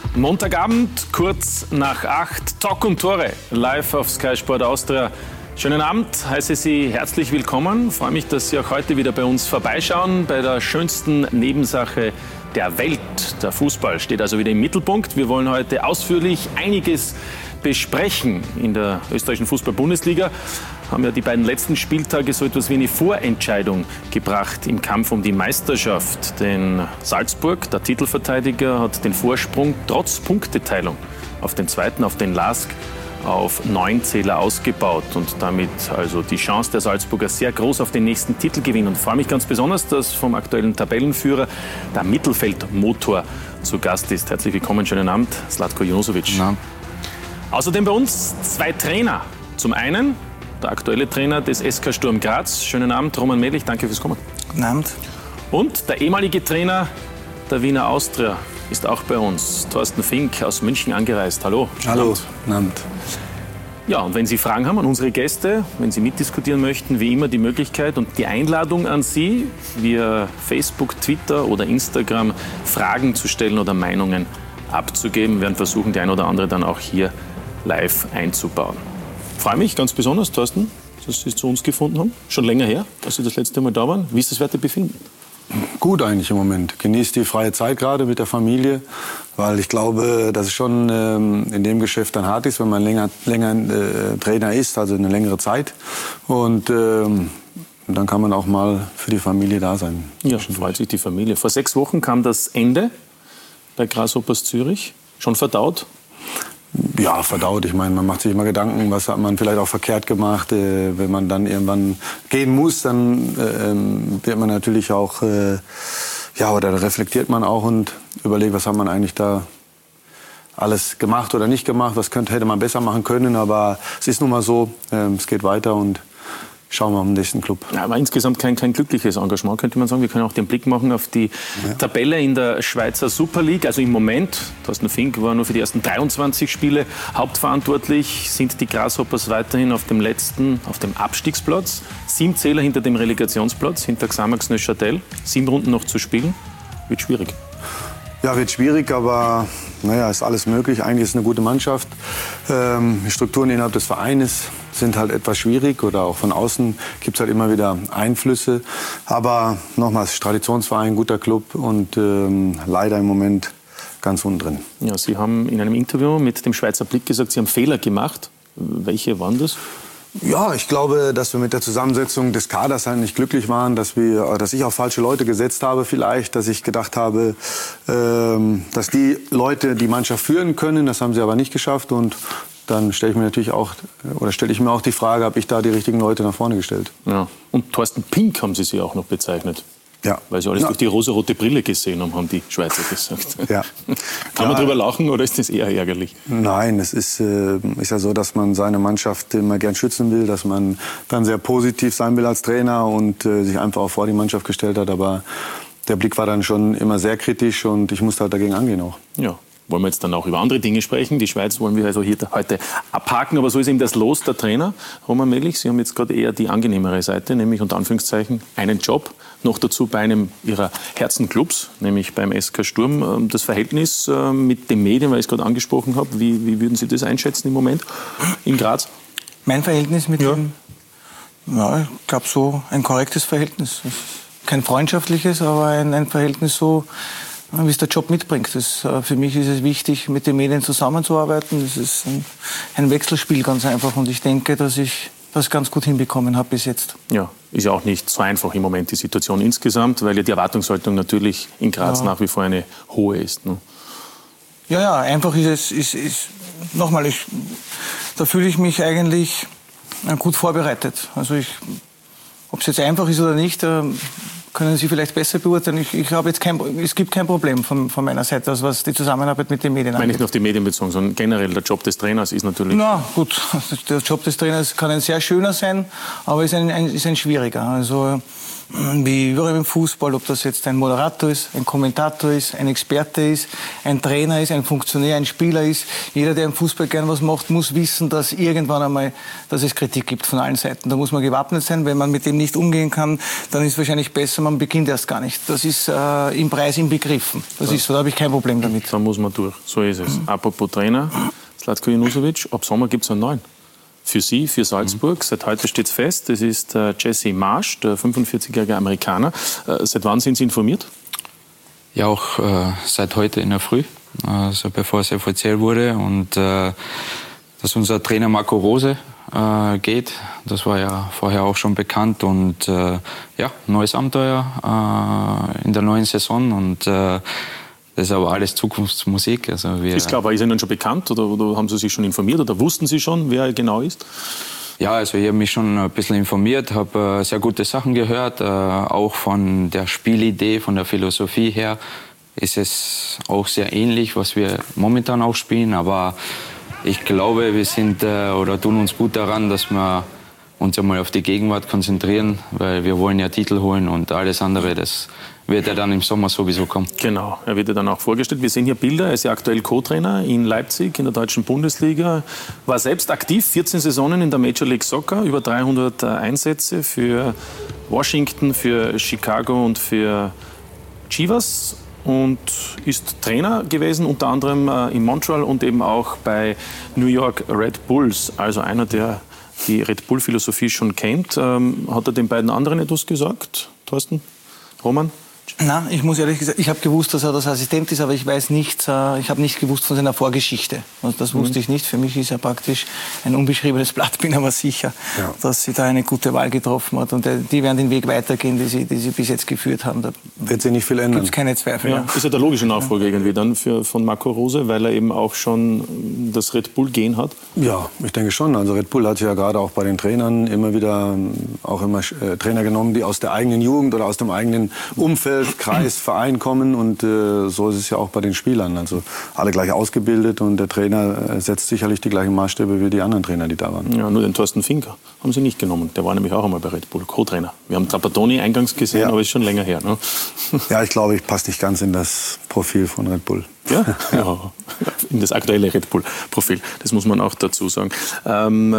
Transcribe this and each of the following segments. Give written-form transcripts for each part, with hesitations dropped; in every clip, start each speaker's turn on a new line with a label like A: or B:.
A: Montagabend, kurz nach 8, Talk und Tore, live auf Sky Sport Austria. Schönen Abend, heiße Sie herzlich willkommen. Freue mich, dass Sie auch heute wieder bei uns vorbeischauen. Bei der schönsten Nebensache der Welt. Der Fußball steht also wieder im Mittelpunkt. Wir wollen heute ausführlich einiges besprechen in der österreichischen Fußball-Bundesliga. Haben ja die beiden letzten Spieltage so etwas wie eine Vorentscheidung gebracht im Kampf um die Meisterschaft. Denn Salzburg, der Titelverteidiger, hat den Vorsprung trotz Punkteteilung auf den zweiten, auf den LASK, auf 9 Zähler ausgebaut und damit also die Chance der Salzburger sehr groß auf den nächsten Titelgewinn. Und freue mich ganz besonders, dass vom aktuellen Tabellenführer der Mittelfeldmotor zu Gast ist. Herzlich willkommen, schönen Abend, Zlatko Junusovic.
B: Ja.
A: Außerdem bei uns 2 Trainer. Zum einen der aktuelle Trainer des SK Sturm Graz. Schönen Abend, Roman Melich, danke fürs Kommen.
B: Guten Abend.
A: Und der ehemalige Trainer der Wiener Austria ist auch bei uns. Thorsten Fink aus München angereist. Hallo.
B: Hallo. Guten Abend.
A: Ja, und wenn Sie Fragen haben an unsere Gäste, wenn Sie mitdiskutieren möchten, wie immer die Möglichkeit und die Einladung an Sie, via Facebook, Twitter oder Instagram Fragen zu stellen oder Meinungen abzugeben. Wir werden versuchen, die ein oder andere dann auch hier live einzubauen. Ich freue mich ganz besonders, Thorsten, dass Sie es zu uns gefunden haben. Schon länger her, als Sie das letzte Mal da waren. Wie ist das Wertebefinden?
B: Gut eigentlich im Moment. Genießt die freie Zeit gerade mit der Familie, weil ich glaube, dass es schon in dem Geschäft dann hart ist, wenn man länger Trainer ist, also eine längere Zeit. Und dann kann man auch mal für die Familie da sein.
A: Ja, freut sich die Familie. Vor 6 Wochen kam das Ende bei Grasshoppers Zürich. Schon verdaut?
B: Ja, verdaut. Ich meine, man macht sich immer Gedanken, was hat man vielleicht auch verkehrt gemacht. Wenn man dann irgendwann gehen muss, dann wird man natürlich auch, oder reflektiert man auch und überlegt, was hat man eigentlich da alles gemacht oder nicht gemacht, was hätte man besser machen können. Aber es ist nun mal so, es geht weiter und schauen wir am nächsten Club.
A: Ja, aber insgesamt kein glückliches Engagement, könnte man sagen. Wir können auch den Blick machen auf die Tabelle in der Schweizer Super League. Also im Moment, Thorsten Fink war nur für die ersten 23 Spiele hauptverantwortlich, sind die Grasshoppers weiterhin auf dem Abstiegsplatz. 7 Zähler hinter dem Relegationsplatz, hinter Xamax Neuchâtel. 7 Runden noch zu spielen. Wird schwierig.
B: Ja, wird schwierig, aber ist alles möglich. Eigentlich ist es eine gute Mannschaft. Die Strukturen innerhalb des Vereines sind halt etwas schwierig oder auch von außen gibt es halt immer wieder Einflüsse. Aber nochmals, Traditionsverein, guter Club und leider im Moment ganz unten drin. Ja,
A: Sie haben in einem Interview mit dem Schweizer Blick gesagt, Sie haben Fehler gemacht. Welche waren das?
B: Ja, ich glaube, dass wir mit der Zusammensetzung des Kaders halt nicht glücklich waren, dass ich auf falsche Leute gesetzt habe vielleicht, dass ich gedacht habe, dass die Leute die Mannschaft führen können, das haben sie aber nicht geschafft und dann stelle ich mir auch die Frage, habe ich da die richtigen Leute nach vorne gestellt?
A: Ja. Und Thorsten Pink haben Sie auch noch bezeichnet.
B: Ja.
A: Weil Sie alles durch die rosarote Brille gesehen haben die Schweizer gesagt.
B: Ja.
A: Kann man drüber lachen oder ist das eher ärgerlich?
B: Nein, es ist ja so, dass man seine Mannschaft immer gern schützen will, dass man dann sehr positiv sein will als Trainer und sich einfach auch vor die Mannschaft gestellt hat. Aber der Blick war dann schon immer sehr kritisch und ich musste halt dagegen angehen auch.
A: Ja. Wollen wir jetzt dann auch über andere Dinge sprechen. Die Schweiz wollen wir also hier heute abhaken. Aber so ist eben das Los der Trainer. Roman Melich, Sie haben jetzt gerade eher die angenehmere Seite, nämlich unter Anführungszeichen einen Job. Noch dazu bei einem Ihrer Herzenclubs, nämlich beim SK Sturm. Das Verhältnis mit den Medien, weil ich es gerade angesprochen habe, wie würden Sie das einschätzen im Moment in Graz?
C: Mein Verhältnis mit ihm? Ja, ich glaube so ein korrektes Verhältnis. Kein freundschaftliches, aber ein Verhältnis so, wie es der Job mitbringt. Für mich ist es wichtig, mit den Medien zusammenzuarbeiten. Das ist ein Wechselspiel ganz einfach und ich denke, dass ich das ganz gut hinbekommen habe bis jetzt.
A: Ja, ist ja auch nicht so einfach im Moment die Situation insgesamt, weil ja die Erwartungshaltung natürlich in Graz nach wie vor eine hohe ist. Ne?
C: Ja, einfach ist nochmal, da fühle ich mich eigentlich gut vorbereitet. Also ob es jetzt einfach ist oder nicht, können Sie vielleicht besser beurteilen. Ich habe jetzt es gibt kein Problem von meiner Seite, also was die Zusammenarbeit mit den Medien angeht.
A: Ich meine nicht nur auf die Medien bezogen, sondern generell der Job des Trainers ist natürlich...
C: Na gut, der Job des Trainers kann ein sehr schöner sein, aber ist ein schwieriger. Also wie überall im Fußball, ob das jetzt ein Moderator ist, ein Kommentator ist, ein Experte ist, ein Trainer ist, ein Funktionär, ein Spieler ist. Jeder, der im Fußball gern was macht, muss wissen, dass irgendwann einmal, dass es Kritik gibt von allen Seiten. Da muss man gewappnet sein. Wenn man mit dem nicht umgehen kann, dann ist es wahrscheinlich besser, man beginnt erst gar nicht. Das ist im Preis inbegriffen. Das ist so, da habe ich kein Problem damit.
A: Da muss man durch. So ist es. Apropos Trainer, Zlatko Junusovic, ab Sommer gibt es einen neuen. Für Sie, für Salzburg. Seit heute steht es fest. Das ist Jesse Marsch, der 45-jährige Amerikaner. Seit wann sind Sie informiert?
D: Ja, auch seit heute in der Früh, also bevor es offiziell wurde. Und dass unser Trainer Marco Rose geht, das war ja vorher auch schon bekannt. Und ja, neues Abenteuer in der neuen Saison. Und das ist aber alles Zukunftsmusik. Also
A: ist klar, aber ist Ihnen schon bekannt oder haben Sie sich schon informiert oder wussten Sie schon, wer er genau ist?
D: Ja, also ich habe mich schon ein bisschen informiert, habe sehr gute Sachen gehört. Auch von der Spielidee, von der Philosophie her ist es auch sehr ähnlich, was wir momentan auch spielen. Aber ich glaube, wir sind oder tun uns gut daran, dass wir uns einmal auf die Gegenwart konzentrieren, weil wir wollen ja Titel holen und alles andere, das wird er dann im Sommer sowieso kommen.
A: Genau, er wird ja dann auch vorgestellt. Wir sehen hier Bilder, er ist ja aktuell Co-Trainer in Leipzig, in der deutschen Bundesliga. War selbst aktiv, 14 Saisonen in der Major League Soccer, über 300 Einsätze für Washington, für Chicago und für Chivas. Und ist Trainer gewesen, unter anderem in Montreal und eben auch bei New York Red Bulls. Also einer, der die Red Bull-Philosophie schon kennt. Hat er den beiden anderen etwas gesagt, Thorsten? Roman?
C: Na, ich muss ehrlich gesagt, ich habe gewusst, dass er das Assistent ist, aber ich weiß nichts, ich habe nicht gewusst von seiner Vorgeschichte. Also das wusste ich nicht. Für mich ist er praktisch ein unbeschriebenes Blatt, bin aber sicher, dass sie da eine gute Wahl getroffen hat. Und die werden den Weg weitergehen, die sie bis jetzt geführt haben. Da
B: wird sich nicht viel ändern.
C: Gibt es keine Zweifel.
A: Ja. Ist ja der logische Nachfolger irgendwie dann von Marco Rose, weil er eben auch schon das Red Bull-Gen hat?
B: Ja, ich denke schon. Also Red Bull hat ja gerade auch bei den Trainern immer wieder Trainer genommen, die aus der eigenen Jugend oder aus dem eigenen Umfeld, Kreis, Verein kommen und so ist es ja auch bei den Spielern. Also alle gleich ausgebildet und der Trainer setzt sicherlich die gleichen Maßstäbe wie die anderen Trainer, die da waren.
A: Ja, nur den Thorsten Finker haben sie nicht genommen. Der war nämlich auch einmal bei Red Bull, Co-Trainer. Wir haben Trapattoni eingangs gesehen, aber ist schon länger her. Ne?
B: Ja, ich glaube, ich passe nicht ganz in das Profil von Red Bull.
A: Ja, ja, in das aktuelle Red Bull-Profil. Das muss man auch dazu sagen. Wir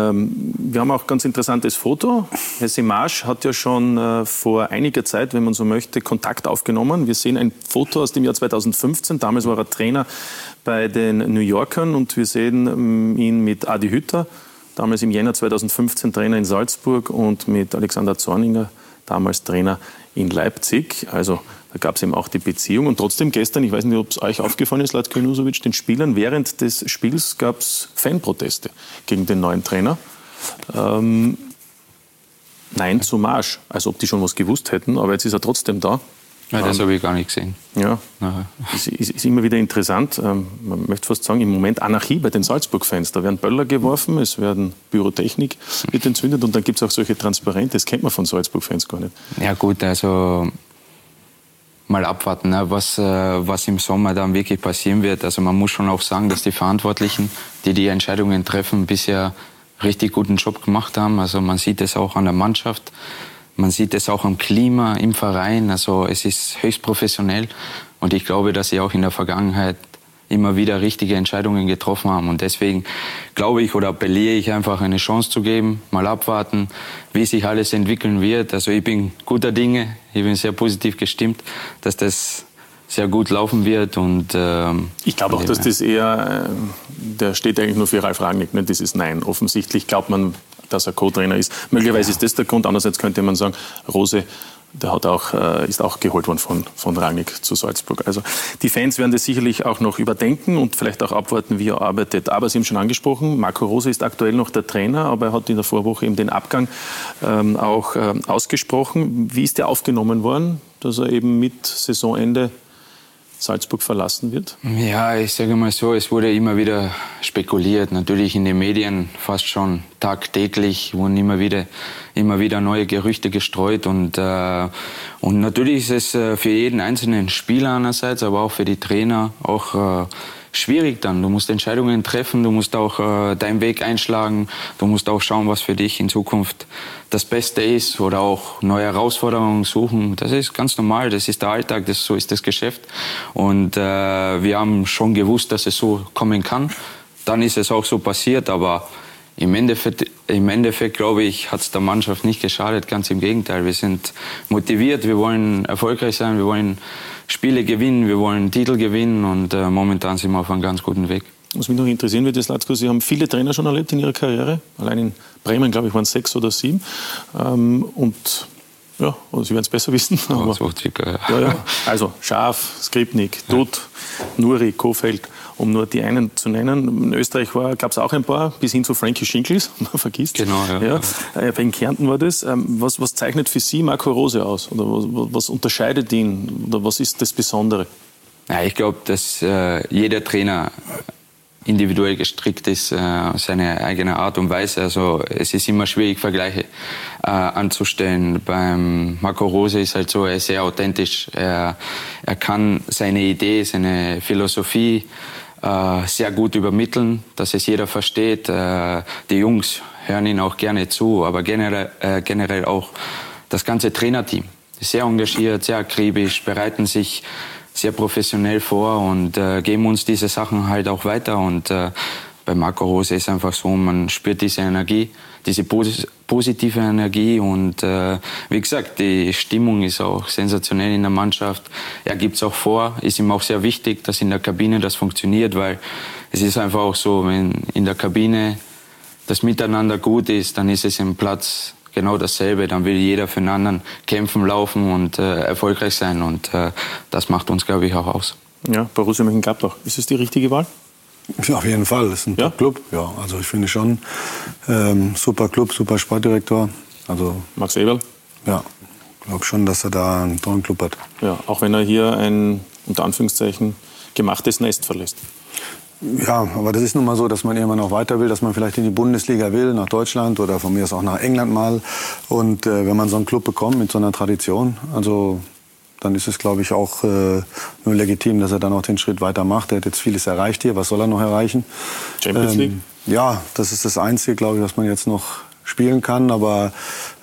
A: haben auch ein ganz interessantes Foto. Jesse Marsch hat ja schon vor einiger Zeit, wenn man so möchte, Kontakt aufgenommen. Wir sehen ein Foto aus dem Jahr 2015. Damals war er Trainer bei den New Yorkern und wir sehen ihn mit Adi Hütter, damals im Jänner 2015 Trainer in Salzburg und mit Alexander Zorniger, damals Trainer in Leipzig. Also da gab es eben auch die Beziehung. Und trotzdem gestern, ich weiß nicht, ob es euch aufgefallen ist, Zlatko Junusovic, den Spielern, während des Spiels gab es Fanproteste gegen den neuen Trainer. Nein zu Marsch, als ob die schon was gewusst hätten, aber jetzt ist er trotzdem da.
D: Ja, das habe ich gar nicht gesehen.
A: Ja, ist immer wieder interessant. Man möchte fast sagen, im Moment Anarchie bei den Salzburg-Fans. Da werden Böller geworfen, es werden Pyrotechnik wird entzündet und dann gibt es auch solche Transparente. Das kennt man von Salzburg-Fans gar nicht.
D: Ja gut, also mal abwarten, ne, was im Sommer dann wirklich passieren wird. Also man muss schon auch sagen, dass die Verantwortlichen, die die Entscheidungen treffen, bisher richtig guten Job gemacht haben. Also man sieht es auch an der Mannschaft. Man sieht es auch am Klima im Verein, also es ist höchst professionell und ich glaube, dass sie auch in der Vergangenheit immer wieder richtige Entscheidungen getroffen haben und deswegen glaube ich oder appelliere ich einfach eine Chance zu geben, mal abwarten, wie sich alles entwickeln wird. Also ich bin guter Dinge, ich bin sehr positiv gestimmt, dass das sehr gut laufen wird und
A: ich glaube auch, dass das eher, der steht eigentlich nur für Ralf Rangnick, ne? Das ist Nein. Offensichtlich glaubt man, dass er Co-Trainer ist. Möglicherweise ist das der Grund. Andererseits könnte man sagen, Rose, der ist auch geholt worden von Rangnick zu Salzburg. Also die Fans werden das sicherlich auch noch überdenken und vielleicht auch abwarten, wie er arbeitet. Aber Sie haben schon angesprochen, Marco Rose ist aktuell noch der Trainer, aber er hat in der Vorwoche eben den Abgang auch ausgesprochen. Wie ist der aufgenommen worden, dass er eben mit Saisonende Salzburg verlassen wird?
D: Ja, ich sage mal so, es wurde immer wieder spekuliert. Natürlich in den Medien fast schon tagtäglich wurden immer wieder neue Gerüchte gestreut. Und natürlich ist es für jeden einzelnen Spieler einerseits, aber auch für die Trainer auch schwierig dann. Du musst Entscheidungen treffen, du musst auch deinen Weg einschlagen, du musst auch schauen, was für dich in Zukunft das Beste ist oder auch neue Herausforderungen suchen. Das ist ganz normal, das ist der Alltag, so ist das Geschäft. Und wir haben schon gewusst, dass es so kommen kann. Dann ist es auch so passiert, aber im Endeffekt, glaube ich, hat es der Mannschaft nicht geschadet, ganz im Gegenteil. Wir sind motiviert, wir wollen erfolgreich sein, wir wollen Spiele gewinnen, wir wollen Titel gewinnen und momentan sind wir auf einem ganz guten Weg.
A: Was mich noch interessieren würde, Zlatko, Sie haben viele Trainer schon erlebt in Ihrer Karriere. Allein in Bremen, glaube ich, waren es 6 oder 7. Und ja, also Sie werden es besser wissen. Aber,
D: so circa,
A: ja. Also Schaaf, Skripnik, Dutt, Nuri, Kofeld, um nur die einen zu nennen. In Österreich gab es auch ein paar, bis hin zu Frankie Schinkels, man vergisst.
D: Genau, ja.
A: In Kärnten war das. Was zeichnet für Sie Marco Rose aus? Oder was unterscheidet ihn? Oder was ist das Besondere?
D: Ja, ich glaube, dass jeder Trainer individuell gestrickt ist, seine eigene Art und Weise. Also es ist immer schwierig, Vergleiche anzustellen. Beim Marco Rose ist halt so, er ist sehr authentisch. Er kann seine Idee, seine Philosophie sehr gut übermitteln, dass es jeder versteht. Die Jungs hören ihn auch gerne zu, aber generell auch das ganze Trainerteam ist sehr engagiert, sehr akribisch, bereiten sich sehr professionell vor und geben uns diese Sachen halt auch weiter. Und bei Marco Rose ist einfach so, man spürt diese Energie, diese positive Energie und wie gesagt, die Stimmung ist auch sensationell in der Mannschaft. Er gibt es auch vor, ist ihm auch sehr wichtig, dass in der Kabine das funktioniert, weil es ist einfach auch so, wenn in der Kabine das Miteinander gut ist, dann ist es im Platz genau dasselbe. Dann will jeder für den anderen kämpfen, laufen und erfolgreich sein. Und das macht uns, glaube ich, auch aus.
A: Ja, Borussia Mönchengladbach. Ist es die richtige Wahl?
B: Ja, auf jeden Fall. Das ist ein Top-Club. Ja, also ich finde schon super Club, super Sportdirektor. Also
A: Max Eberl?
B: Ja, ich glaube schon, dass er da einen tollen Club hat.
A: Ja, auch wenn er hier ein, unter Anführungszeichen, gemachtes Nest verlässt.
B: Ja, aber das ist nun mal so, dass man irgendwann noch weiter will, dass man vielleicht in die Bundesliga will, nach Deutschland oder von mir aus auch nach England mal. Und wenn man so einen Club bekommt mit so einer Tradition, also dann ist es, glaube ich, auch nur legitim, dass er dann auch den Schritt weiter macht. Er hat jetzt vieles erreicht hier. Was soll er noch erreichen?
A: Champions League?
B: Ja, das ist das Einzige, glaube ich, was man jetzt noch spielen kann. Aber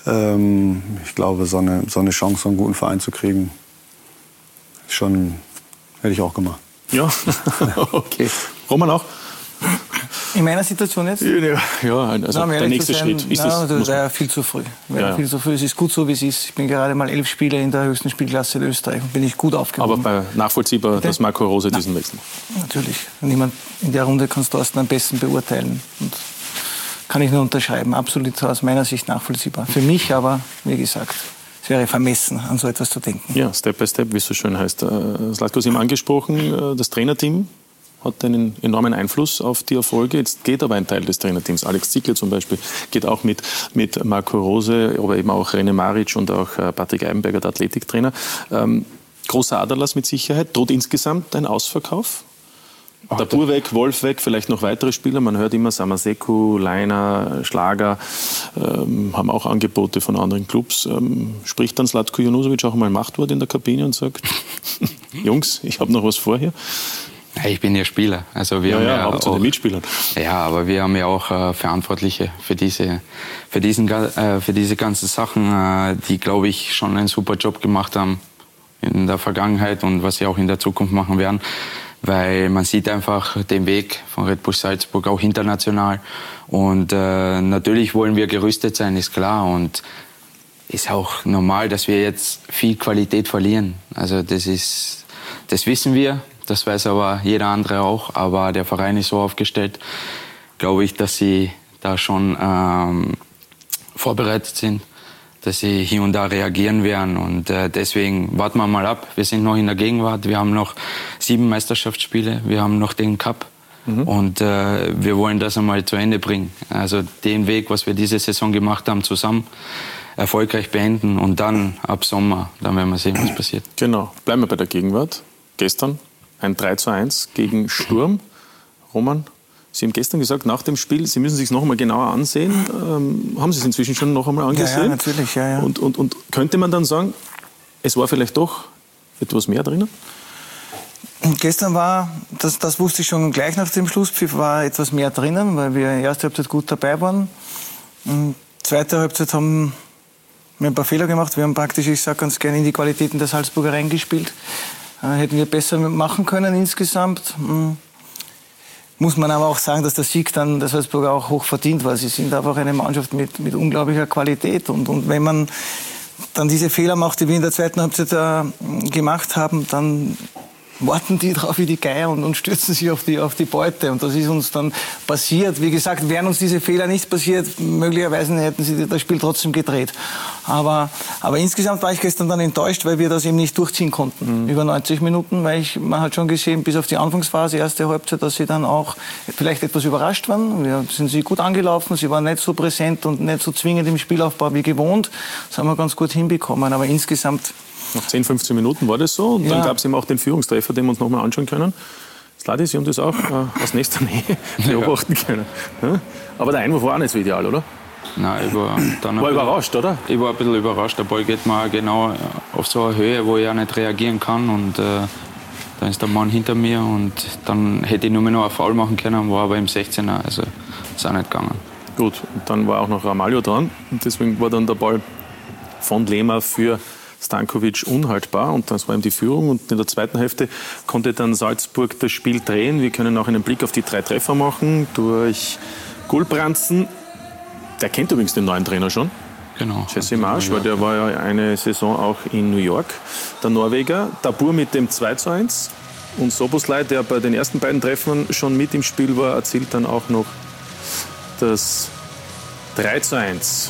B: ich glaube, so eine Chance, so einen guten Verein zu kriegen, schon hätte ich auch gemacht.
A: Ja, okay. Roman auch?
C: In meiner Situation jetzt?
A: Ja, also der nächste Schritt. Ist
C: das wäre viel zu früh. Viel zu früh. Es ist gut so, wie es ist. Ich bin gerade mal 11 Spiele in der höchsten Spielklasse in Österreich und bin ich gut aufgehoben.
A: Aber nachvollziehbar, dass Marco Rose diesen Wechsel macht?
C: Natürlich. Niemand in der Runde kann es Thorsten am besten beurteilen. Und kann ich nur unterschreiben. Absolut aus meiner Sicht nachvollziehbar. Für mich aber, wie gesagt, es wäre vermessen, an so etwas zu denken.
A: Ja, Step by Step, wie es so schön heißt. Zlatko, Sie haben angesprochen, das Trainerteam hat einen enormen Einfluss auf die Erfolge. Jetzt geht aber ein Teil des Trainerteams. Alex Ziegler zum Beispiel geht auch mit Marco Rose, aber eben auch René Maric und auch Patrick Eibenberger, der Athletiktrainer. Großer Aderlass mit Sicherheit. Droht insgesamt ein Ausverkauf? Der Bur weg, Wolf weg, vielleicht noch weitere Spieler. Man hört immer Samaseku, Leiner, Schlager, haben auch Angebote von anderen Clubs. Spricht dann Zlatko Junusovic auch mal Machtwort in der Kabine und sagt, Jungs, ich habe noch was vor hier?
D: Ich bin ja Spieler. Also wir haben ja
A: auch zu den Mitspielern.
D: Ja, aber wir haben ja auch Verantwortliche für diese ganzen Sachen, die, glaube ich, schon einen super Job gemacht haben in der Vergangenheit und was sie auch in der Zukunft machen werden. Weil man sieht einfach den Weg von Red Bull Salzburg auch international. Und natürlich wollen wir gerüstet sein, ist klar. Und ist auch normal, dass wir jetzt viel Qualität verlieren. Also das wissen wir. Das weiß aber jeder andere auch. Aber der Verein ist so aufgestellt, glaube ich, dass sie da schon vorbereitet sind, dass sie hier und da reagieren werden. Und deswegen warten wir mal ab. Wir sind noch in der Gegenwart. Wir haben noch 7 Meisterschaftsspiele. Wir haben noch den Cup. Und wir wollen das einmal zu Ende bringen. Also den Weg, was wir diese Saison gemacht haben, zusammen erfolgreich beenden. Und dann ab Sommer, dann werden wir sehen, was passiert.
A: Genau. Bleiben wir bei der Gegenwart. Gestern ein 3:1 gegen Sturm. Roman, Sie haben gestern gesagt, nach dem Spiel, Sie müssen es sich noch einmal genauer ansehen. Haben Sie es inzwischen schon noch einmal angesehen?
C: Ja, natürlich. Ja.
A: Und könnte man dann sagen, es war vielleicht doch etwas mehr drinnen?
C: Gestern war, das wusste ich schon gleich nach dem Schlusspfiff, war etwas mehr drinnen, weil wir in der ersten Halbzeit gut dabei waren. Zweite Halbzeit haben wir ein paar Fehler gemacht. Wir haben praktisch, ich sage ganz gerne, in die Qualitäten der Salzburger reingespielt. Hätten wir besser machen können insgesamt. Muss man aber auch sagen, dass der Sieg dann der Salzburger auch hoch verdient war. Sie sind einfach eine Mannschaft mit unglaublicher Qualität. Und wenn man dann diese Fehler macht, die wir in der zweiten Halbzeit gemacht haben, dann warten die drauf wie die Geier und stürzen sich auf die Beute. Und das ist uns dann passiert. Wie gesagt, wären uns diese Fehler nicht passiert, möglicherweise hätten sie das Spiel trotzdem gedreht. Aber insgesamt war ich gestern dann enttäuscht, weil wir das eben nicht durchziehen konnten. Über 90 Minuten, weil man hat schon gesehen, bis auf die Anfangsphase, erste Halbzeit, dass sie dann auch vielleicht etwas überrascht waren. Wir sind sie gut angelaufen, sie waren nicht so präsent und nicht so zwingend im Spielaufbau wie gewohnt. Das haben wir ganz gut hinbekommen. Aber insgesamt...
A: Nach 10, 15 Minuten war das so. Und dann gab es eben auch den Führungstreffer, den wir uns nochmal anschauen können. Sladi, Sie haben das auch aus nächster Nähe beobachten können. Ja? Aber der Einwurf war auch nicht so ideal, oder?
D: Nein, ich war dann
A: überrascht, oder?
D: Ich war ein bisschen überrascht. Der Ball geht mir genau auf so eine Höhe, wo ich auch nicht reagieren kann. Und dann ist der Mann hinter mir. Und dann hätte ich nur mehr noch einen Foul machen können, war aber im 16er. Also ist auch nicht gegangen.
A: Gut, und dann war auch noch Ramalho dran. Und deswegen war dann der Ball von Lehmer für Stankovic unhaltbar, und das war ihm die Führung. Und in der zweiten Hälfte konnte dann Salzburg das Spiel drehen. Wir können auch einen Blick auf die 3 Treffer machen durch Gulbrandsen. Der kennt übrigens den neuen Trainer schon.
D: Genau.
A: Jesse Marsch, weil der war ja eine Saison auch in New York. Der Norweger, Dabur mit dem 2:1. Und Soboslai, der bei den ersten beiden Treffern schon mit im Spiel war, erzielt dann auch noch das 3:1.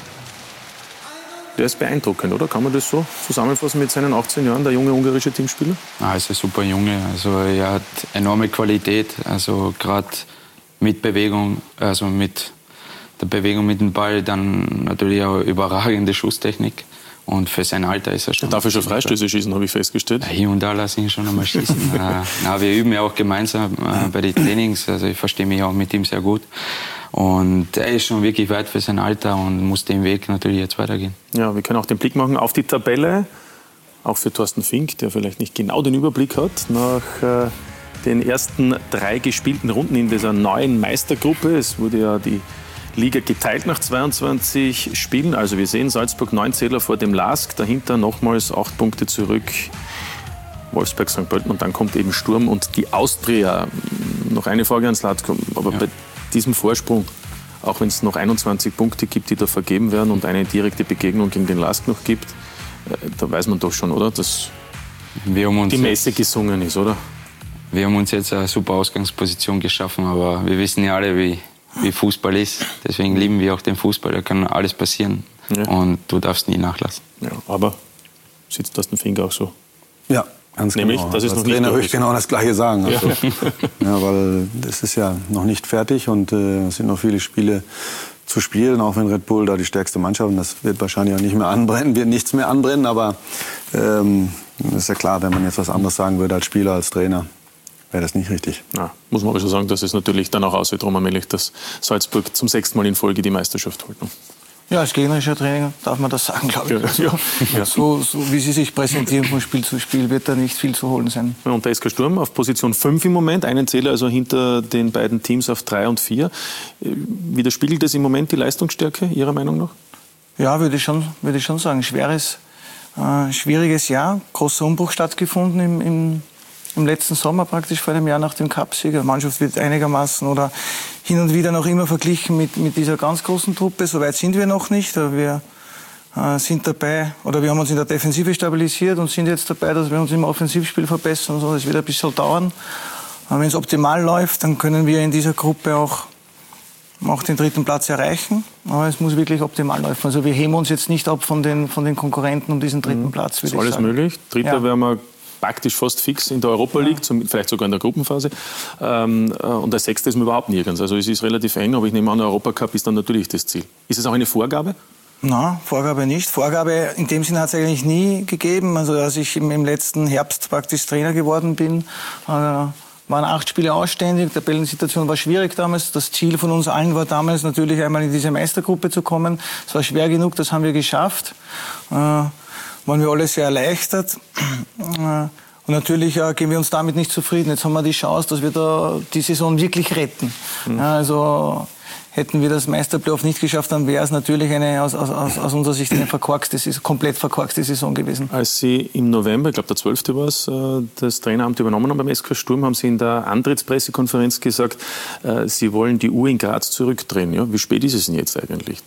A: Der ist beeindruckend, oder? Kann man das so zusammenfassen mit seinen 18 Jahren, der junge ungarische Teamspieler?
D: Er ist ein super Junge. Also er hat enorme Qualität. Also gerade mit Bewegung, also mit der Bewegung mit dem Ball, dann natürlich auch überragende Schusstechnik. Und für sein Alter ist er schon...
A: Er darf ja schon Freistöße schießen, habe ich festgestellt.
D: Hier und da lasse ich ihn schon einmal schießen. Wir üben ja auch gemeinsam bei den Trainings. Also ich verstehe mich auch mit ihm sehr gut. Und er ist schon wirklich weit für sein Alter und muss den Weg natürlich jetzt weitergehen.
A: Ja, wir können auch den Blick machen auf die Tabelle. Auch für Thorsten Fink, der vielleicht nicht genau den Überblick hat. Nach den ersten 3 gespielten Runden in dieser neuen Meistergruppe. Es wurde ja die Liga geteilt nach 22 Spielen. Also wir sehen Salzburg 9 Zähler vor dem LASK. Dahinter nochmals 8 Punkte zurück. Wolfsberg, St. Pölten, und dann kommt eben Sturm und die Austria. Noch eine Frage an Zlatko. Aber bei diesem Vorsprung, auch wenn es noch 21 Punkte gibt, die da vergeben werden und eine direkte Begegnung gegen den LASK noch gibt, da weiß man doch schon, oder, dass die Messe gesungen ist, oder?
D: Wir haben uns jetzt eine super Ausgangsposition geschaffen, aber wir wissen ja alle, wie Fußball ist. Deswegen lieben wir auch den Fußball, da kann alles passieren. Ja. Und du darfst nie nachlassen.
A: Ja, aber sitzt Thorsten Fink auch so?
B: Ja. Ganz
A: nämlich,
B: genau.
A: das ist
B: als
A: noch
B: Trainer
A: nicht
B: würde ich genau das Gleiche sagen. Also,
A: ja.
B: Ja, weil das ist ja noch nicht fertig und es sind noch viele Spiele zu spielen, auch wenn Red Bull da die stärkste Mannschaft ist. Das wird wahrscheinlich auch nicht mehr anbrennen, wird nichts mehr anbrennen, aber ist ja klar, wenn man jetzt was anderes sagen würde als Spieler, als Trainer, wäre das nicht richtig.
A: Ja, muss man aber schon sagen, dass es natürlich dann auch aussieht, Roman Melich, dass Salzburg zum 6. Mal in Folge die Meisterschaft holt.
C: Ja, als gegnerischer Trainer darf man das sagen, glaube ich. Ja. So wie sie sich präsentieren von Spiel zu Spiel, wird da nicht viel zu holen sein.
A: Ja, und der SK Sturm auf Position 5 im Moment, einen Zähler also hinter den beiden Teams auf 3 und 4. Widerspiegelt das im Moment die Leistungsstärke Ihrer Meinung nach? Ja,
C: würde ich schon sagen. Schwieriges Jahr, großer Umbruch stattgefunden im letzten Sommer, praktisch vor einem Jahr nach dem Cupsieg. Die Mannschaft wird einigermaßen oder hin und wieder noch immer verglichen mit dieser ganz großen Truppe. So weit sind wir noch nicht. Wir sind dabei, oder wir haben uns in der Defensive stabilisiert und sind jetzt dabei, dass wir uns im Offensivspiel verbessern. So, das wird ein bisschen dauern. Aber wenn es optimal läuft, dann können wir in dieser Gruppe auch den 3. Platz erreichen. Aber es muss wirklich optimal laufen. Also wir heben uns jetzt nicht ab von den Konkurrenten um diesen 3. Platz.
A: Ist alles möglich. Dritter wären wir praktisch fast fix in der Europa League, vielleicht sogar in der Gruppenphase. Und der 6. ist mir überhaupt nirgends. Also es ist relativ eng, aber ich nehme an, der Europacup ist dann natürlich das Ziel. Ist es auch eine Vorgabe?
C: Nein, Vorgabe nicht. Vorgabe in dem Sinne hat es eigentlich nie gegeben. Also als ich im letzten Herbst praktisch Trainer geworden bin, waren 8 Spiele ausständig. Die Tabellensituation war schwierig damals. Das Ziel von uns allen war damals natürlich einmal in diese Meistergruppe zu kommen. Es war schwer genug, das haben wir geschafft. Waren wir alle sehr erleichtert. Und natürlich geben wir uns damit nicht zufrieden. Jetzt haben wir die Chance, dass wir da die Saison wirklich retten. Ja, also hätten wir das Meisterplayoff nicht geschafft, dann wäre es natürlich aus unserer Sicht eine komplett verkorkste Saison gewesen.
A: Als Sie im November, ich glaube der 12. war es, das Traineramt übernommen haben beim SK Sturm, haben Sie in der Antrittspressekonferenz gesagt, Sie wollen die Uhr in Graz zurückdrehen. Ja? Wie spät ist es denn jetzt eigentlich da?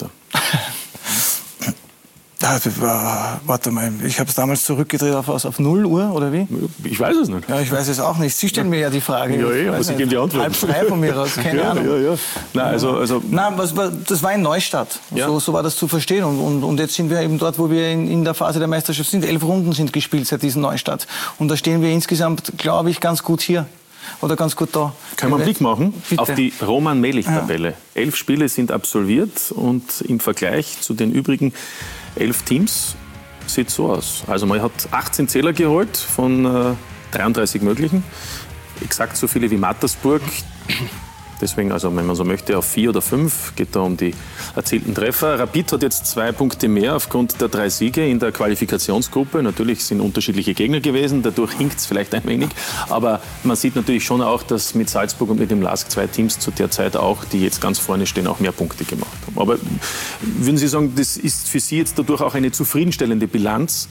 C: Warte mal, ich habe es damals zurückgedreht auf 0 Uhr, oder wie?
A: Ich weiß es nicht.
C: Ja, ich weiß es auch nicht. Sie stellen mir ja die Frage.
A: Ja, aber Sie geben die Antwort.
C: Halb frei von mir aus, keine Ahnung.
A: Ja. Nein,
C: Nein, das war ein Neustart. Ja. So war das zu verstehen. Und jetzt sind wir eben dort, wo wir in der Phase der Meisterschaft sind. 11 Runden sind gespielt seit diesem Neustart. Und da stehen wir insgesamt, glaube ich, ganz gut hier. Oder ganz gut da.
A: Können wir einen Blick machen?
C: Bitte.
A: Auf die Roman-Melich-Tabelle. 11 Spiele sind absolviert und im Vergleich zu den übrigen 11 Teams sieht so aus. Also man hat 18 Zähler geholt von 33 möglichen. Exakt so viele wie Mattersburg. Deswegen, also wenn man so möchte, auf 4 oder 5 geht da um die erzielten Treffer. Rapid hat jetzt 2 Punkte mehr aufgrund der 3 Siege in der Qualifikationsgruppe. Natürlich sind unterschiedliche Gegner gewesen, dadurch hinkt es vielleicht ein wenig. Aber man sieht natürlich schon auch, dass mit Salzburg und mit dem LASK 2 Teams zu der Zeit auch, die jetzt ganz vorne stehen, auch mehr Punkte gemacht haben. Aber würden Sie sagen, das ist für Sie jetzt dadurch auch eine zufriedenstellende Bilanz?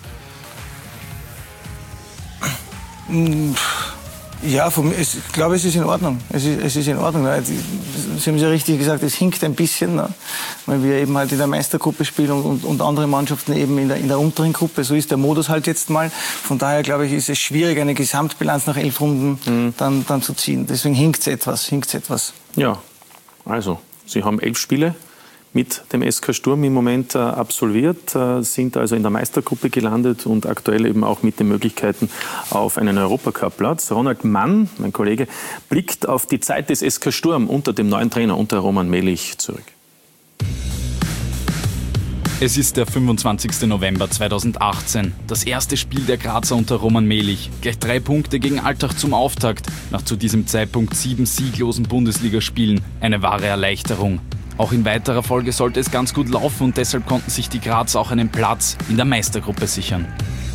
C: Ja, ich glaube, es ist in Ordnung. Es ist in Ordnung. Sie haben es ja richtig gesagt, es hinkt ein bisschen, ne? Weil wir eben halt in der Meistergruppe spielen und andere Mannschaften eben in der unteren Gruppe. So ist der Modus halt jetzt mal. Von daher, glaube ich, ist es schwierig, eine Gesamtbilanz nach 11 Runden dann zu ziehen. Deswegen hinkt es etwas. Ja,
A: also, Sie haben 11 Spiele mit dem SK Sturm im Moment absolviert, sind also in der Meistergruppe gelandet und aktuell eben auch mit den Möglichkeiten auf einen Europacup-Platz. Ronald Mann, mein Kollege, blickt auf die Zeit des SK Sturm unter dem neuen Trainer, unter Roman Melich, zurück.
E: Es ist der 25. November 2018. Das erste Spiel der Grazer unter Roman Melich. Gleich 3 Punkte gegen Altach zum Auftakt. Nach zu diesem Zeitpunkt 7 sieglosen Bundesligaspielen. Eine wahre Erleichterung. Auch in weiterer Folge sollte es ganz gut laufen und deshalb konnten sich die Grazer auch einen Platz in der Meistergruppe sichern.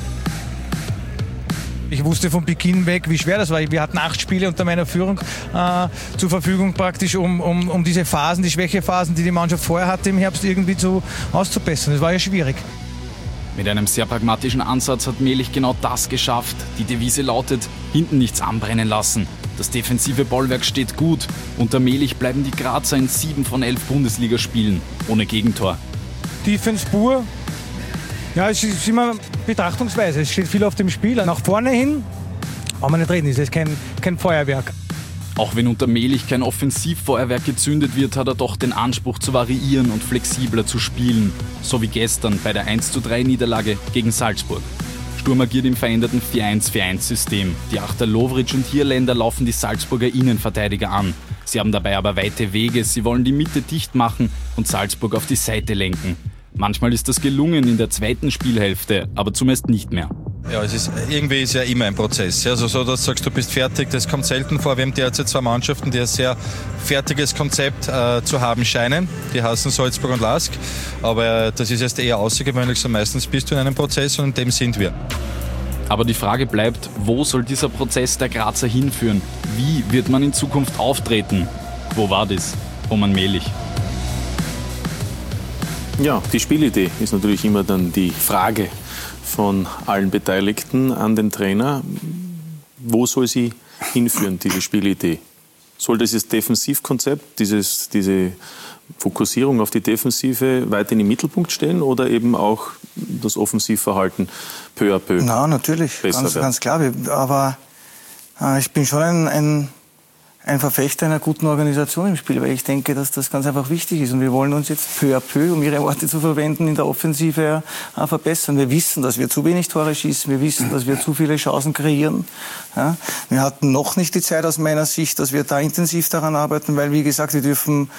F: Ich wusste von Beginn weg, wie schwer das war. Wir hatten 8 Spiele unter meiner Führung zur Verfügung praktisch, um diese Phasen, die Schwächephasen, die die Mannschaft vorher hatte, im Herbst irgendwie auszubessern. Das war ja schwierig.
E: Mit einem sehr pragmatischen Ansatz hat Melich genau das geschafft. Die Devise lautet, hinten nichts anbrennen lassen. Das defensive Bollwerk steht gut. Unter Melich bleiben die Grazer in 7 von 11 Bundesligaspielen ohne Gegentor.
F: Defense pur. Ja, es ist immer Betrachtungsweise. Es steht viel auf dem Spiel. Nach vorne hin, aber nicht reden, es ist kein Feuerwerk.
E: Auch wenn unter Melich kein Offensivfeuerwerk gezündet wird, hat er doch den Anspruch zu variieren und flexibler zu spielen. So wie gestern bei der 1:3-Niederlage gegen Salzburg. Sturm agiert im veränderten 4-1-4-1-System. Die Achter Lovric und Hierländer laufen die Salzburger Innenverteidiger an. Sie haben dabei aber weite Wege, sie wollen die Mitte dicht machen und Salzburg auf die Seite lenken. Manchmal ist das gelungen in der zweiten Spielhälfte, aber zumeist nicht mehr.
G: Ja, irgendwie ist ja immer ein Prozess. Also so, dass du sagst, du bist fertig, das kommt selten vor. Wir haben derzeit 2 Mannschaften, die ein sehr fertiges Konzept zu haben scheinen. Die heißen Salzburg und LASK. Aber das ist jetzt eher außergewöhnlich, so meistens bist du in einem Prozess und in dem sind wir.
E: Aber die Frage bleibt, wo soll dieser Prozess der Grazer hinführen? Wie wird man in Zukunft auftreten? Wo war das? Roman Melich.
A: Ja, die Spielidee ist natürlich immer dann die Frage von allen Beteiligten an den Trainer. Wo soll sie hinführen, diese Spielidee? Soll dieses Defensivkonzept, diese Fokussierung auf die Defensive weiter im Mittelpunkt stehen oder eben auch das Offensivverhalten peu à peu?
C: Na, natürlich, ganz klar. Aber ich bin schon ein Verfechter einer guten Organisation im Spiel, weil ich denke, dass das ganz einfach wichtig ist. Und wir wollen uns jetzt peu à peu, um Ihre Worte zu verwenden, in der Offensive verbessern. Wir wissen, dass wir zu wenig Tore schießen. Wir wissen, dass wir zu viele Chancen kreieren. Ja? Wir hatten noch nicht die Zeit aus meiner Sicht, dass wir da intensiv daran arbeiten, weil, wie gesagt, wir dürfen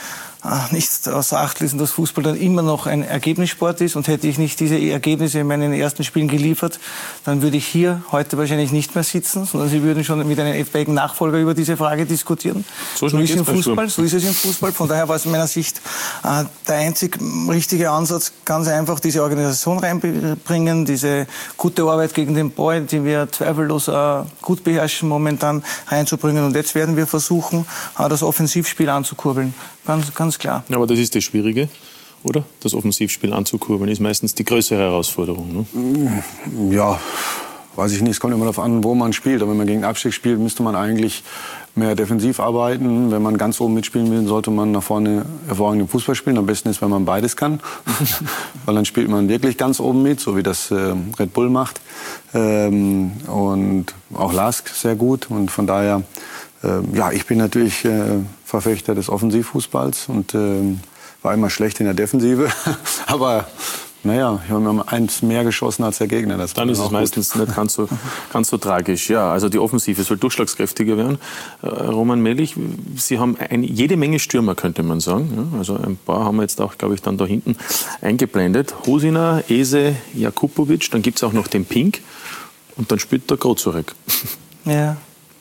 C: nicht außer Acht lassen, dass Fußball dann immer noch ein Ergebnissport ist. Und hätte ich nicht diese Ergebnisse in meinen ersten Spielen geliefert, dann würde ich hier heute wahrscheinlich nicht mehr sitzen, sondern Sie würden schon mit einem etwaigen Nachfolger über diese Frage diskutieren. So ist es im Fußball. So ist es im Fußball. Von daher war es aus meiner Sicht der einzig richtige Ansatz, ganz einfach diese Organisation reinbringen, diese gute Arbeit gegen den Ball, die wir zweifellos gut beherrschen momentan, reinzubringen. Und jetzt werden wir versuchen, das Offensivspiel anzukurbeln. Ganz klar.
A: Ja, aber das ist das Schwierige, oder? Das Offensivspiel anzukurbeln ist meistens die größere Herausforderung. Ne?
B: Ja, weiß ich nicht. Es kommt immer darauf an, wo man spielt. Aber wenn man gegen Abstieg spielt, müsste man eigentlich mehr defensiv arbeiten. Wenn man ganz oben mitspielen will, sollte man nach vorne hervorragenden Fußball spielen. Am besten ist, wenn man beides kann. Weil dann spielt man wirklich ganz oben mit, so wie das Red Bull macht. Und auch Lask sehr gut. Und von daher, ja, ich bin natürlich Verfechter des Offensivfußballs und war immer schlecht in der Defensive. Aber naja, wir haben eins mehr geschossen als der Gegner. Das
A: dann ist es meistens nicht ganz so tragisch. Ja, also die Offensive soll durchschlagskräftiger werden. Roman Melich, Sie haben jede Menge Stürmer, könnte man sagen. Ja, also ein paar haben wir jetzt auch, glaube ich, dann da hinten eingeblendet. Hosiner, Eze, Jakupovic, dann gibt es auch noch den Pink und dann spielt der Grozurek.
C: Ja.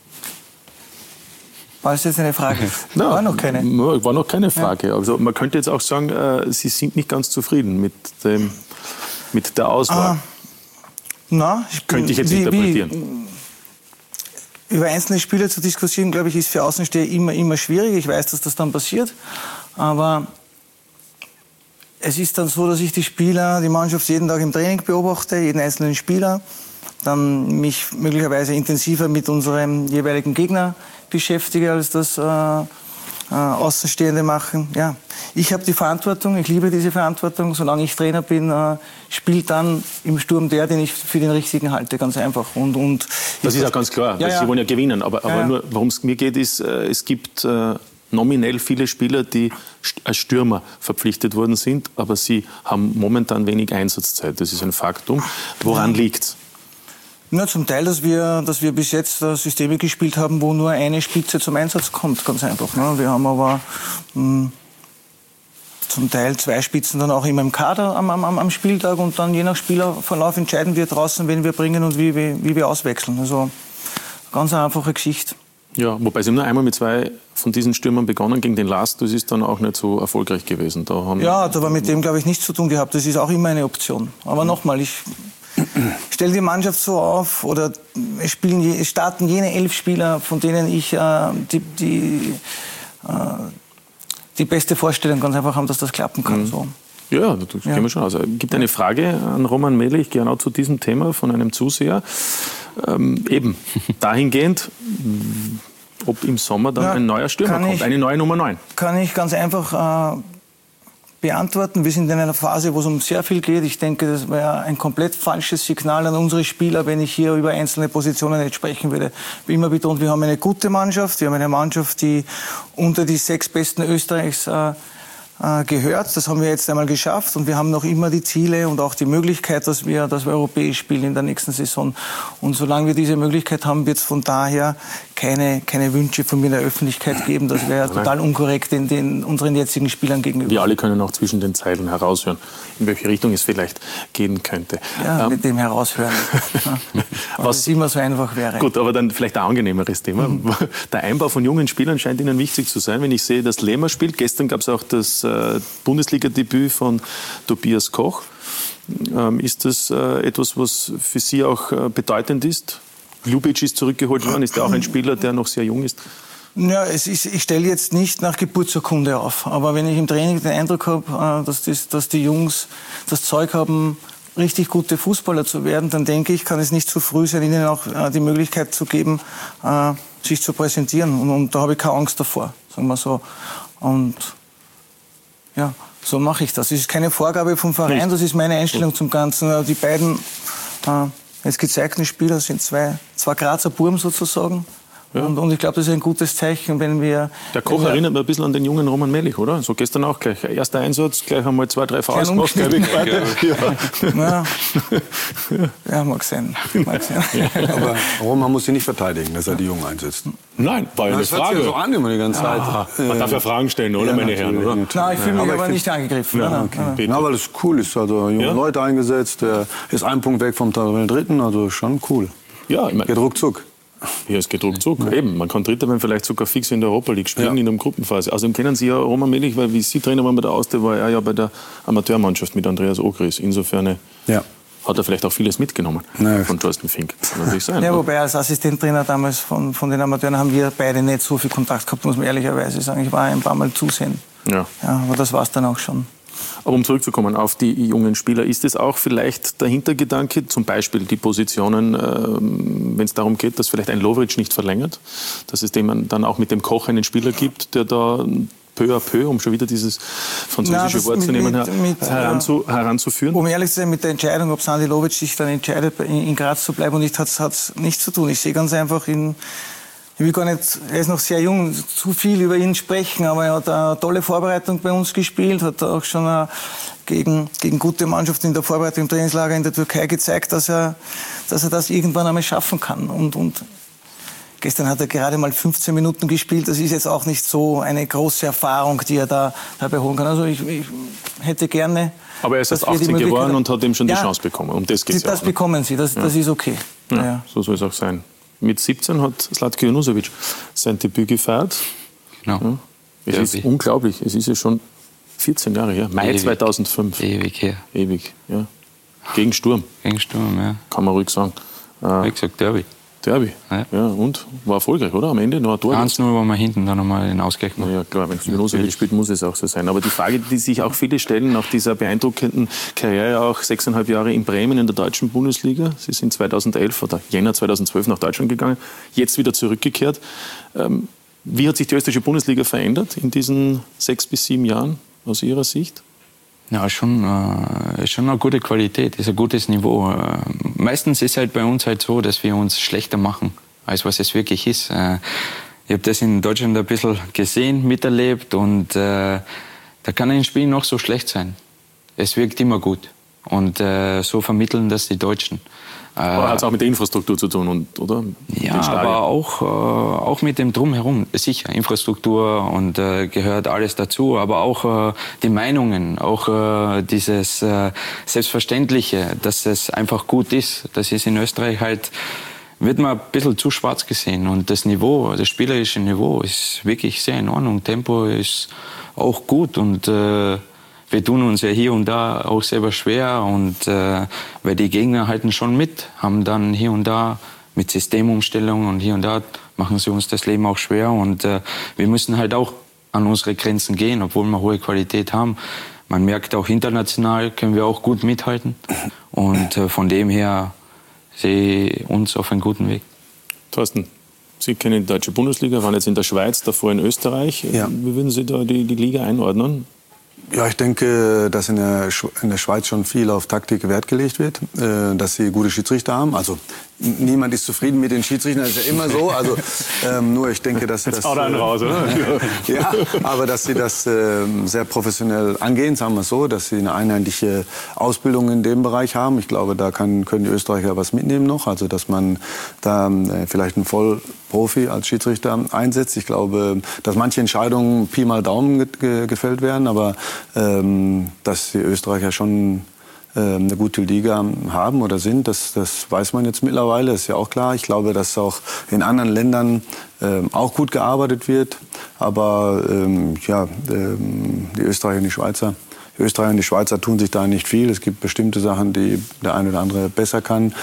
C: War das jetzt eine Frage?
A: Nein,
C: war noch keine.
A: War noch keine Frage. Ja. Also man könnte jetzt auch sagen, Sie sind nicht ganz zufrieden mit der Auswahl. Könnte ich jetzt interpretieren.
C: Über einzelne Spieler zu diskutieren, glaube ich, ist für Außensteher immer schwierig. Ich weiß, dass das dann passiert. Aber es ist dann so, dass ich die Mannschaft jeden Tag im Training beobachte, jeden einzelnen Spieler. Dann mich möglicherweise intensiver mit unserem jeweiligen Gegner beschäftige, als das Außenstehende machen. Ja, ich habe die Verantwortung, ich liebe diese Verantwortung. Solange ich Trainer bin, spielt dann im Sturm der, den ich für den richtigen halte, ganz einfach. Und
A: das ist auch ganz klar, weil Sie wollen ja gewinnen. Aber nur, worum es mir geht, ist, es gibt nominell viele Spieler, die als Stürmer verpflichtet worden sind, aber sie haben momentan wenig Einsatzzeit. Das ist ein Faktum. Woran liegt's?
C: Ja, zum Teil, dass wir bis jetzt Systeme gespielt haben, wo nur eine Spitze zum Einsatz kommt, ganz einfach. Ne? Wir haben aber zum Teil 2 Spitzen dann auch immer im Kader am Spieltag und dann je nach Spielerverlauf entscheiden wir draußen, wen wir bringen und wie wir auswechseln. Also ganz eine einfache Geschichte.
A: Ja, wobei Sie haben nur einmal mit 2 von diesen Stürmern begonnen gegen den Lask. Das ist dann auch nicht so erfolgreich gewesen. Da hat aber
C: mit dem, glaube ich, nichts zu tun gehabt. Das ist auch immer eine Option. Aber nochmal, ich stelle die Mannschaft so auf oder starten jene 11 Spieler, von denen ich die beste Vorstellung ganz einfach haben, dass das klappen kann. So.
A: Ja, das kennen wir schon. Also, es gibt eine Frage an Roman Melich genau zu diesem Thema von einem Zuseher. Eben dahingehend, ob im Sommer dann ein neuer Stürmer kommt, eine neue Nummer 9.
C: Kann ich ganz einfach beantworten. Wir sind in einer Phase, wo es um sehr viel geht. Ich denke, das wäre ein komplett falsches Signal an unsere Spieler, wenn ich hier über einzelne Positionen nicht sprechen würde. Wie immer betont, wir haben eine gute Mannschaft. Wir haben eine Mannschaft, die unter die 6 besten Österreichs gehört. Das haben wir jetzt einmal geschafft und wir haben noch immer die Ziele und auch die Möglichkeit, dass wir europäisch spielen in der nächsten Saison. Und solange wir diese Möglichkeit haben, wird es von daher keine Wünsche von mir in der Öffentlichkeit geben. Das wäre total unkorrekt unseren jetzigen Spielern gegenüber.
A: Wir alle können auch zwischen den Zeilen heraushören, in welche Richtung es vielleicht gehen könnte.
C: Ja, mit dem Heraushören. Was immer so einfach wäre.
A: Gut, aber dann vielleicht ein angenehmeres Thema. Der Einbau von jungen Spielern scheint Ihnen wichtig zu sein. Wenn ich sehe, dass Lehmer spielt, gestern gab es auch das Bundesliga-Debüt von Tobias Koch. Ist das etwas, was für Sie auch bedeutend ist? Ljubic ist zurückgeholt worden. Ist er auch ein Spieler, der noch sehr jung ist?
C: Ja, ich stelle jetzt nicht nach Geburtsurkunde auf. Aber wenn ich im Training den Eindruck habe, dass die Jungs das Zeug haben, richtig gute Fußballer zu werden, dann denke ich, kann es nicht zu früh sein, ihnen auch die Möglichkeit zu geben, sich zu präsentieren. Und da habe ich keine Angst davor, sagen wir so. Und ja, so mache ich das. Das ist keine Vorgabe vom Verein, das ist meine Einstellung zum Ganzen. Die beiden jetzt gezeigten Spieler sind zwei Grazer Burm sozusagen.
A: Ja.
C: Und ich glaube, das ist ein gutes Zeichen, wenn wir...
A: Der Koch erinnert mich ein bisschen an den jungen Roman Melich, oder? So gestern auch gleich. Erster Einsatz, gleich einmal 2, 3 Fouls gemacht.
C: Ja, mag sein.
B: Aber Roman muss sie nicht verteidigen, dass er die Jungen einsetzt.
A: Nein, war ja eine
B: Das hört
A: Frage.
B: sich ja so an immer die ganze Zeit.
A: Man darf ja Fragen stellen, oder, meine Herren? Oder?
C: Nein, ich fühle mich aber nicht angegriffen.
B: Ja, okay. Na, weil es cool ist. Also junge Leute eingesetzt, der ist 1 Punkt weg vom Tabellendritten, also schon cool.
A: Ja, ich meine,
B: geht ruckzuck.
A: Ja, es geht ruckzuck. Ja. Eben, man kann Dritter, wenn vielleicht sogar fix in der Europa League spielen, in der Gruppenphase. Außerdem kennen Sie ja Roman Melich, weil wie Sie Trainer waren bei der Austria, war er ja bei der Amateurmannschaft mit Andreas Ogris. Insofern hat er vielleicht auch vieles mitgenommen von Thorsten Fink. Kann natürlich sein.
C: Ja, wobei als Assistenttrainer damals von den Amateuren haben wir beide nicht so viel Kontakt gehabt, muss man ehrlicherweise sagen. Ich war ein paar Mal zusehen. Ja, aber das war es dann auch schon.
A: Aber um zurückzukommen auf die jungen Spieler, ist es auch vielleicht der Hintergedanke, zum Beispiel die Positionen, wenn es darum geht, dass vielleicht ein Lovric nicht verlängert, dass es dem dann auch mit dem Koch einen Spieler gibt, der da peu à peu, um schon wieder dieses französische Wort zu nehmen, heranzuführen?
C: Um ehrlich zu sein, mit der Entscheidung, ob Sandy Lovic sich dann entscheidet, in Graz zu bleiben und nicht, hat es nichts zu tun. Ich sehe ganz einfach ich will gar nicht, er ist noch sehr jung, zu viel über ihn sprechen, aber er hat eine tolle Vorbereitung bei uns gespielt, hat auch schon gegen gute Mannschaften in der Vorbereitung im Trainingslager in der Türkei gezeigt, dass er das irgendwann einmal schaffen kann. Und gestern hat er gerade mal 15 Minuten gespielt, das ist jetzt auch nicht so eine große Erfahrung, die er dabei holen kann. Also ich hätte gerne...
A: Aber er ist erst 18 geworden und hat ihm schon die Chance bekommen. Um das geht's
C: das bekommen Sie, das ist okay.
A: Ja, so soll es auch sein. Mit 17 hat Zlatko Junusovic sein Debüt gefeiert.
D: Genau.
A: Ja. Es ist unglaublich. Es ist ja schon 14 Jahre her. Mai 2005.
D: Ewig her.
A: Ewig, ja. Gegen Sturm.
D: Gegen Sturm, ja.
A: Kann man ruhig sagen.
D: Wie gesagt, Derby.
A: Derby. Ja, und war erfolgreich, oder? Am Ende noch ein Tor.
D: 1-0 war man hinten, dann nochmal den Ausgleich gemacht.
A: Ja, klar, wenn es Junusovic spielt, muss es auch so sein. Aber die Frage, die sich auch viele stellen, nach dieser beeindruckenden Karriere, auch 6,5 Jahre in Bremen in der deutschen Bundesliga. Sie sind 2011 oder Jänner 2012 nach Deutschland gegangen, jetzt wieder zurückgekehrt. Wie hat sich die österreichische Bundesliga verändert in diesen 6 bis 7 Jahren aus Ihrer Sicht?
D: Ja, schon eine gute Qualität, ist ein gutes Niveau. Meistens ist halt bei uns halt so, dass wir uns schlechter machen, als was es wirklich ist. Ich habe das in Deutschland ein bisschen gesehen, miterlebt und da kann ein Spiel noch so schlecht sein. Es wirkt immer gut und so vermitteln das die Deutschen.
A: Aber hat es auch mit der Infrastruktur zu tun, oder?
D: Ja, aber auch mit dem Drumherum. Sicher, Infrastruktur und gehört alles dazu. Aber auch die Meinungen, auch dieses Selbstverständliche, dass es einfach gut ist. Das ist in Österreich halt, wird man ein bisschen zu schwarz gesehen. Und das Niveau, das spielerische Niveau ist wirklich sehr in Ordnung. Tempo ist auch gut und wir tun uns ja hier und da auch selber schwer und weil die Gegner halten schon mit, haben dann hier und da mit Systemumstellungen und hier und da machen sie uns das Leben auch schwer und wir müssen halt auch an unsere Grenzen gehen, obwohl wir hohe Qualität haben. Man merkt auch international können wir auch gut mithalten und von dem her sehe ich uns auf einem guten Weg.
A: Thorsten, Sie kennen die deutsche Bundesliga, waren jetzt in der Schweiz, davor in Österreich. Ja. Wie würden Sie da die Liga einordnen?
B: Ja, ich denke, dass in der Schweiz schon viel auf Taktik Wert gelegt wird, dass sie gute Schiedsrichter haben. Also niemand ist zufrieden mit den Schiedsrichtern, das ist ja immer so. Also nur ich denke, dass sie das
A: raus, oder?
B: Ja, aber dass sie das sehr professionell angehen, sagen wir es so, dass sie eine einheitliche Ausbildung in dem Bereich haben. Ich glaube, da können die Österreicher was mitnehmen noch. Also dass man da vielleicht einen Vollprofi als Schiedsrichter einsetzt. Ich glaube, dass manche Entscheidungen Pi mal Daumen gefällt werden, aber dass die Österreicher schon eine gute Liga haben oder sind, das weiß man jetzt mittlerweile, ist ja auch klar. Ich glaube, dass auch in anderen Ländern auch gut gearbeitet wird. Aber die Österreicher und die Schweizer tun sich da nicht viel. Es gibt bestimmte Sachen, die der eine oder andere besser kann.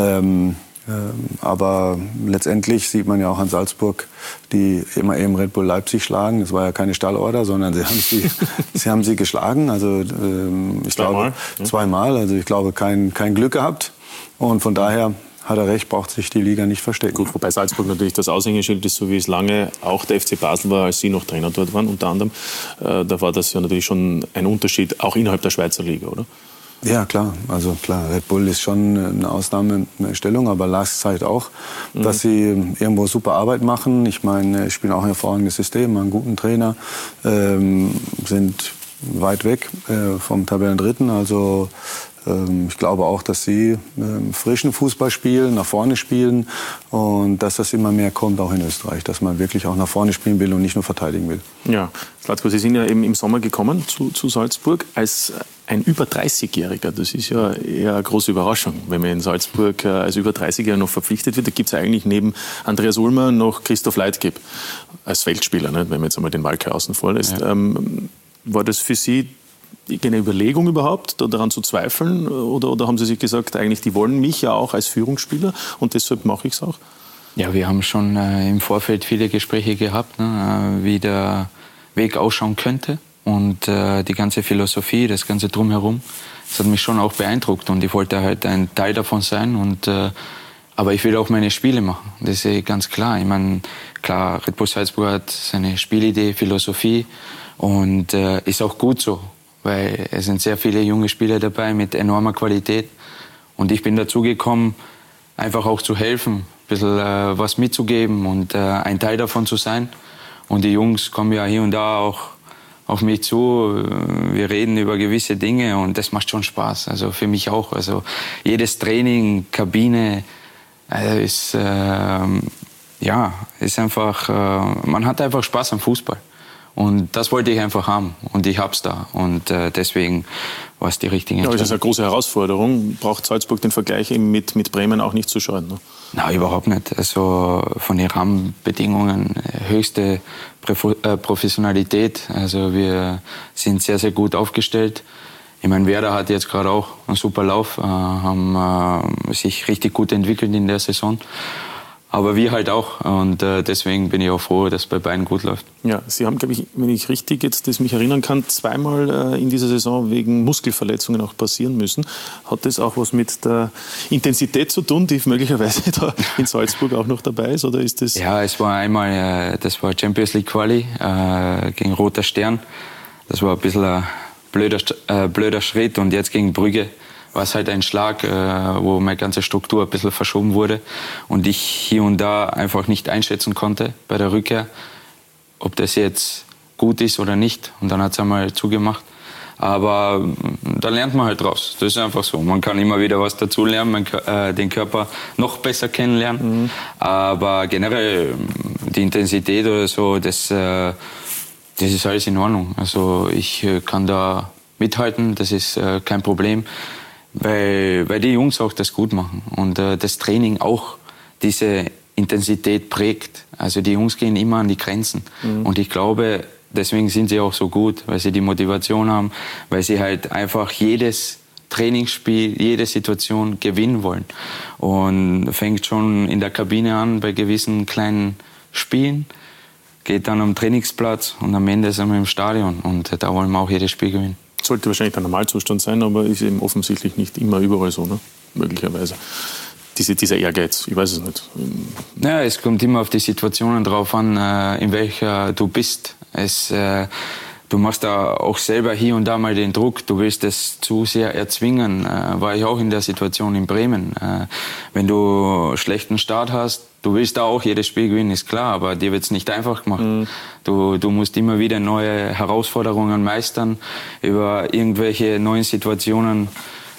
B: Aber letztendlich sieht man ja auch an Salzburg, die immer eben Red Bull Leipzig schlagen. Das war ja keine Stallorder, sondern sie haben sie geschlagen. Also ich glaube zweimal. Also ich glaube kein Glück gehabt. Und von daher hat er recht, braucht sich die Liga nicht verstecken.
A: Gut, wobei Salzburg natürlich das Aushängeschild ist, so wie es lange auch der FC Basel war, als Sie noch Trainer dort waren, unter anderem. Da war das ja natürlich schon ein Unterschied, auch innerhalb der Schweizer Liga, oder?
B: Ja, klar. Also klar, Red Bull ist schon eine Ausnahmestellung, aber LASK zeigt auch, dass sie irgendwo super Arbeit machen. Ich meine, spielen auch ein hervorragendes System, haben einen guten Trainer, sind weit weg vom Tabellendritten. Also ich glaube auch, dass sie frischen Fußball spielen, nach vorne spielen und dass das immer mehr kommt, auch in Österreich, dass man wirklich auch nach vorne spielen will und nicht nur verteidigen will.
A: Ja, Zlatko, Sie sind ja eben im Sommer gekommen zu Salzburg als ein über 30-Jähriger. Das ist ja eher eine große Überraschung, wenn man in Salzburg als über 30-Jähriger noch verpflichtet wird. Da gibt es eigentlich neben Andreas Ulmer noch Christoph Leitgeb als Feldspieler, ne, wenn man jetzt einmal den Walker außen vor lässt. Ja. War das für Sie eine Überlegung überhaupt, daran zu zweifeln? Oder haben Sie sich gesagt, eigentlich, die wollen mich ja auch als Führungsspieler und deshalb mache ich es auch?
D: Ja, wir haben schon im Vorfeld viele Gespräche gehabt, ne, wie der Weg ausschauen könnte. Und die ganze Philosophie, das ganze Drumherum, das hat mich schon auch beeindruckt. Und ich wollte halt ein Teil davon sein. Aber ich will auch meine Spiele machen, das ist ganz klar. Ich meine, klar, Red Bull Salzburg hat seine Spielidee, Philosophie und ist auch gut so. Weil es sind sehr viele junge Spieler dabei mit enormer Qualität. Und ich bin dazugekommen, einfach auch zu helfen, ein bisschen was mitzugeben und ein Teil davon zu sein. Und die Jungs kommen ja hier und da auch auf mich zu. Wir reden über gewisse Dinge und das macht schon Spaß. Also für mich auch. Also jedes Training, Kabine, ist einfach, man hat einfach Spaß am Fußball. Und das wollte ich einfach haben. Und ich hab's da. Und deswegen war es die richtige Entscheidung.
A: Ja, das ist eine große Herausforderung. Braucht Salzburg den Vergleich eben mit Bremen auch nicht zu scheuen? Ne?
D: Nein, überhaupt nicht. Also von den Rahmenbedingungen höchste Professionalität. Also wir sind sehr, sehr gut aufgestellt. Ich meine, Werder hat jetzt gerade auch einen super Lauf, haben sich richtig gut entwickelt in der Saison. Aber wir halt auch. Und deswegen bin ich auch froh, dass es bei beiden gut läuft.
A: Ja, Sie haben, glaube ich, wenn ich richtig jetzt das mich erinnern kann, zweimal in dieser Saison wegen Muskelverletzungen auch passieren müssen. Hat das auch was mit der Intensität zu tun, die möglicherweise da in Salzburg auch noch dabei ist? Oder ist das?
D: Ja, es war einmal, das war Champions League Quali gegen Roter Stern. Das war ein bisschen ein blöder Schritt. Und jetzt gegen Brügge war es halt ein Schlag, wo meine ganze Struktur ein bisschen verschoben wurde und ich hier und da einfach nicht einschätzen konnte bei der Rückkehr, ob das jetzt gut ist oder nicht. Und dann hat es einmal zugemacht. Aber da lernt man halt draus. Das ist einfach so. Man kann immer wieder was dazulernen, den Körper noch besser kennenlernen. Aber generell die Intensität oder so, das ist alles in Ordnung. Also ich kann da mithalten, das ist kein Problem. Weil die Jungs auch das gut machen und das Training auch diese Intensität prägt. Also die Jungs gehen immer an die Grenzen. Und ich glaube, deswegen sind sie auch so gut, weil sie die Motivation haben, weil sie halt einfach jedes Trainingsspiel, jede Situation gewinnen wollen. Und fängt schon in der Kabine an bei gewissen kleinen Spielen, geht dann am Trainingsplatz und am Ende sind wir im Stadion. Und da wollen wir auch jedes Spiel gewinnen.
A: Sollte wahrscheinlich der Normalzustand sein, aber ist eben offensichtlich nicht immer überall so, ne? Möglicherweise. Dieser Ehrgeiz, ich weiß es nicht.
D: Ja, es kommt immer auf die Situationen drauf an, in welcher du bist. Du machst da auch selber hier und da mal den Druck, du willst es zu sehr erzwingen. War ich auch in der Situation in Bremen. Wenn du einen schlechten Start hast, du willst da auch jedes Spiel gewinnen, ist klar, aber dir wird es nicht einfach gemacht. Du musst immer wieder neue Herausforderungen meistern, über irgendwelche neuen Situationen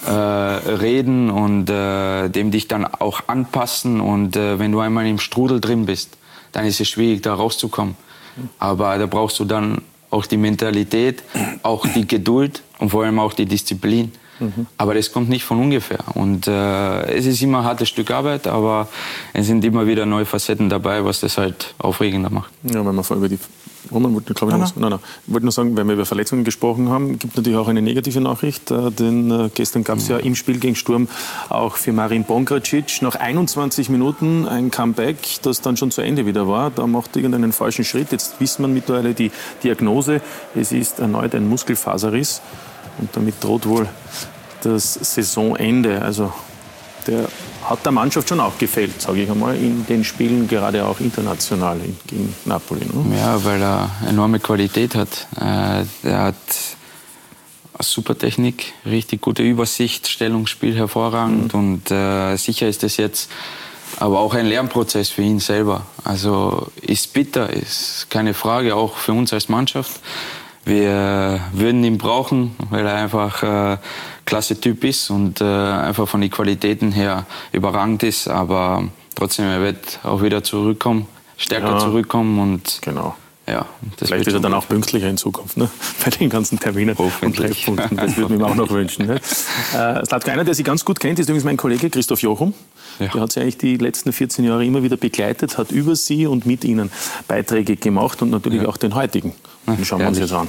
D: reden und dem dich dann auch anpassen. Und wenn du einmal im Strudel drin bist, dann ist es schwierig, da rauszukommen. Aber da brauchst du dann auch die Mentalität, auch die Geduld und vor allem auch die Disziplin. Aber das kommt nicht von ungefähr. Und es ist immer ein hartes Stück Arbeit, aber es sind immer wieder neue Facetten dabei, was das halt aufregender macht.
A: Ja, wenn wir vorhin über die Roman wollte, glaube ich, Nein. Ich wollte nur sagen, weil wir über Verletzungen gesprochen haben, gibt natürlich auch eine negative Nachricht. Denn gestern gab es ja im Spiel gegen Sturm auch für Marin Pongracic nach 21 Minuten ein Comeback, das dann schon zu Ende wieder war. Da macht irgendeinen falschen Schritt. Jetzt wissen wir mittlerweile die Diagnose. Es ist erneut ein Muskelfaserriss. Und damit droht wohl das Saisonende. Also der hat der Mannschaft schon auch gefällt, sage ich einmal, in den Spielen, gerade auch international gegen Napoli. Ne?
D: Ja, weil er enorme Qualität hat. Er hat super Technik, richtig gute Übersicht, Stellungsspiel hervorragend und sicher ist es jetzt aber auch ein Lernprozess für ihn selber. Also ist bitter, ist keine Frage, auch für uns als Mannschaft. Wir würden ihn brauchen, weil er einfach klasse Typ ist und einfach von den Qualitäten her überragend ist, aber trotzdem, er wird auch wieder zurückkommen, stärker zurückkommen und
A: genau.
D: Ja,
A: vielleicht wird er dann auch pünktlicher in Zukunft, ne? Bei den ganzen Terminen und Treffpunkten. Das würde ich mir auch noch wünschen. Ne? Zlatko, einer, der Sie ganz gut kennt, ist übrigens mein Kollege Christoph Jochum. Ja. Der hat Sie eigentlich die letzten 14 Jahre immer wieder begleitet, hat über Sie und mit Ihnen Beiträge gemacht und natürlich auch den heutigen. Den schauen wir uns jetzt an.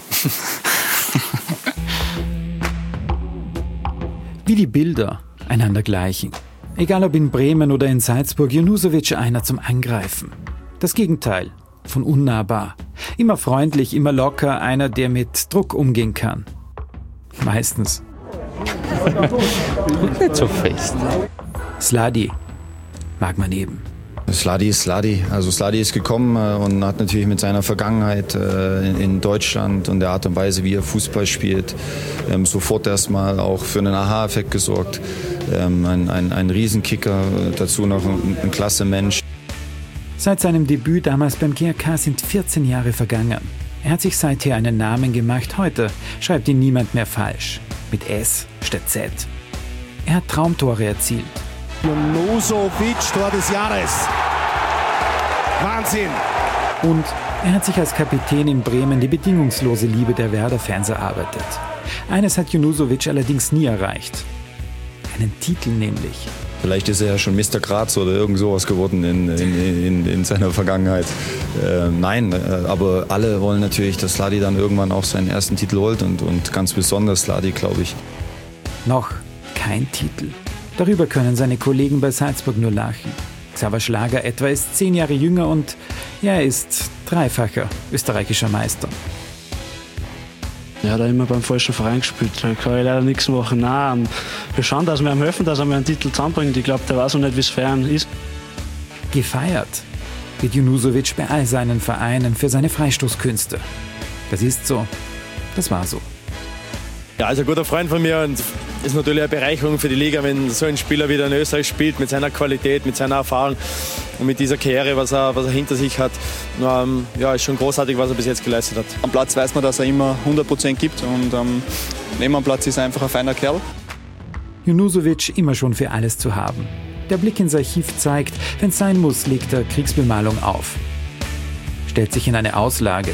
H: Wie die Bilder einander gleichen. Egal ob in Bremen oder in Salzburg, Junuzovic einer zum Angreifen. Das Gegenteil von unnahbar. Immer freundlich, immer locker, einer, der mit Druck umgehen kann. Meistens.
I: Nicht so fest.
H: Sladi mag man eben.
J: Sladi ist Sladi. Also Sladi ist gekommen und hat natürlich mit seiner Vergangenheit in Deutschland und der Art und Weise, wie er Fußball spielt, sofort erstmal auch für einen Aha-Effekt gesorgt. Ein Riesenkicker, dazu noch ein klasse Mensch.
H: Seit seinem Debüt damals beim GAK sind 14 Jahre vergangen. Er hat sich seither einen Namen gemacht. Heute schreibt ihn niemand mehr falsch. Mit S statt Z. Er hat Traumtore erzielt.
K: Junuzovic, Tor des Jahres. Wahnsinn!
H: Und er hat sich als Kapitän in Bremen die bedingungslose Liebe der Werder-Fans erarbeitet. Eines hat Junuzovic allerdings nie erreicht. Einen Titel nämlich.
J: Vielleicht ist er ja schon Mr. Graz oder irgend sowas geworden in seiner Vergangenheit. Nein, aber alle wollen natürlich, dass Sladi dann irgendwann auch seinen ersten Titel holt und ganz besonders Sladi, glaube ich.
H: Noch kein Titel. Darüber können seine Kollegen bei Salzburg nur lachen. Xaver Schlager etwa ist 10 Jahre jünger und er ist dreifacher österreichischer Meister.
L: Er hat immer beim falschen Verein gespielt, da kann ich leider nichts machen. Nein, wir schauen, dass wir ihm helfen, dass er mir einen Titel zusammenbringt. Ich glaube, der weiß noch nicht, wie es fern ist.
H: Gefeiert wird Junuzovic bei all seinen Vereinen für seine Freistoßkünste. Das ist so, das war so.
M: Ja, also ein guter Freund von mir und ist natürlich eine Bereicherung für die Liga, wenn so ein Spieler wieder in Österreich spielt, mit seiner Qualität, mit seiner Erfahrung und mit dieser Karriere, was er hinter sich hat. Ja, ist schon großartig, was er bis jetzt geleistet hat.
N: Am Platz weiß man, dass er immer 100% gibt und neben am Platz ist er einfach ein feiner Kerl.
H: Junuzovic immer schon für alles zu haben. Der Blick ins Archiv zeigt, wenn es sein muss, legt er Kriegsbemalung auf. Stellt sich in eine Auslage.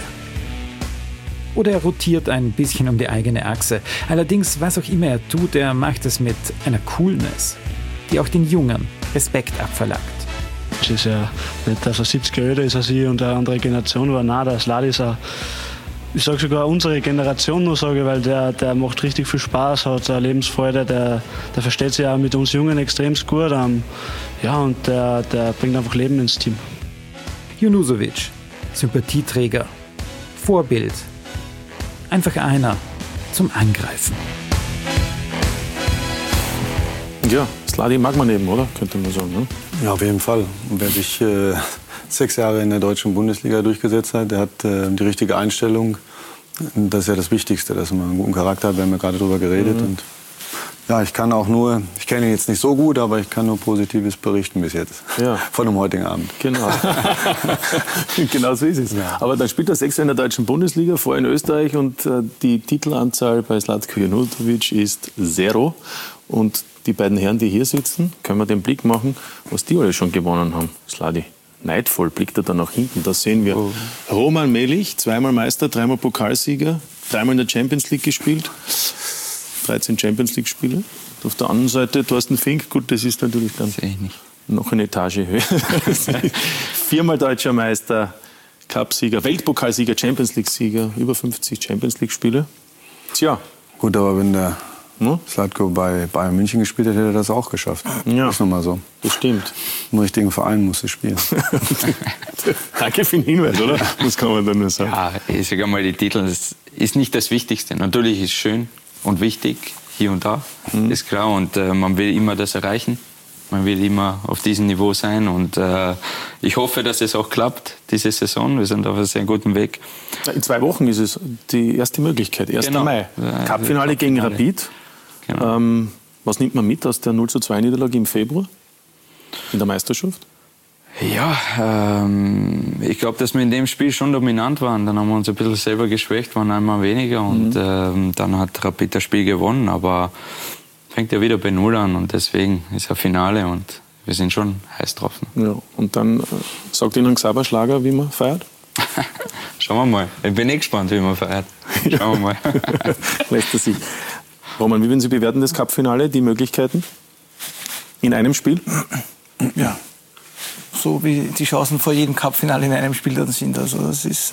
H: Oder er rotiert ein bisschen um die eigene Achse. Allerdings, was auch immer er tut, er macht es mit einer Coolness, die auch den Jungen Respekt abverlangt.
L: Es ist ja nicht, dass er 70 Jahre älter ist als ich und eine andere Generation war. Nein, der Sladi ist ich sage sogar unsere Generation nur, weil der macht richtig viel Spaß, hat eine Lebensfreude, der versteht sich auch mit uns Jungen extrem gut. Ja, und der bringt einfach Leben ins Team.
H: Junuzovic, Sympathieträger, Vorbild. Einfach einer zum Angreifen.
A: Ja, Sladi mag man eben, oder? Könnte man sagen. Ne?
B: Ja, auf jeden Fall. Und wer sich 6 Jahre in der deutschen Bundesliga durchgesetzt hat, der hat die richtige Einstellung. Das ist ja das Wichtigste, dass man einen guten Charakter hat. Wir haben ja gerade darüber geredet. Und ja, ich kenne ihn jetzt nicht so gut, aber ich kann nur Positives berichten bis jetzt. Ja. Von dem heutigen Abend.
A: Genau. Genau so ist es. Ja. Aber dann spielt er 6 Jahre in der deutschen Bundesliga, vorher in Österreich und die Titelanzahl bei Zlatko Junuzovic ist 0. Und die beiden Herren, die hier sitzen, können wir den Blick machen, was die alle schon gewonnen haben. Sladi. Neidvoll blickt er dann nach hinten. Da sehen wir Roman Melich, 2-mal Meister, 3-mal Pokalsieger, 3-mal in der Champions League gespielt. 13 Champions League-Spiele. Auf der anderen Seite Thorsten Fink, gut, das ist natürlich dann noch eine Etage höher. 4-mal deutscher Meister, Cupsieger, Weltpokalsieger, Champions League-Sieger, über 50 Champions League-Spiele. Tja.
B: Gut, aber wenn der Zlatko bei Bayern München gespielt hätte er das auch geschafft.
A: Ja.
B: Das ist nochmal so.
A: Das stimmt.
B: Im richtigen Verein musste spielen.
A: Danke für den Hinweis, oder? Das kann man dann nur sagen.
D: Ja, ich sage mal, die Titel, das ist nicht das Wichtigste. Natürlich ist es schön und wichtig, hier und da, ist klar. Und man will immer das erreichen. Man will immer auf diesem Niveau sein. Und ich hoffe, dass es auch klappt, diese Saison. Wir sind auf einem sehr guten Weg.
A: In 2 Wochen ist es die erste Möglichkeit, 1. Mai. Cup-Finale gegen Rapid. Genau. Was nimmt man mit aus der 0:2-Niederlage im Februar in der Meisterschaft?
D: Ja, ich glaube, dass wir in dem Spiel schon dominant waren. Dann haben wir uns ein bisschen selber geschwächt, waren einmal weniger und dann hat Rapid das Spiel gewonnen. Aber fängt ja wieder bei Null an und deswegen ist ein Finale und wir sind schon heiß drauf.
A: Ja, und dann sagt Ihnen Xaver Schlager, wie man feiert?
D: Schauen wir mal. Ich bin gespannt, wie man feiert. Schauen wir mal.
A: Lässt er sich. Roman, wie würden Sie bewerten das Cup-Finale, die Möglichkeiten in einem Spiel?
C: Ja. So wie die Chancen vor jedem Cup-Finale in einem Spiel dann sind. Also das ist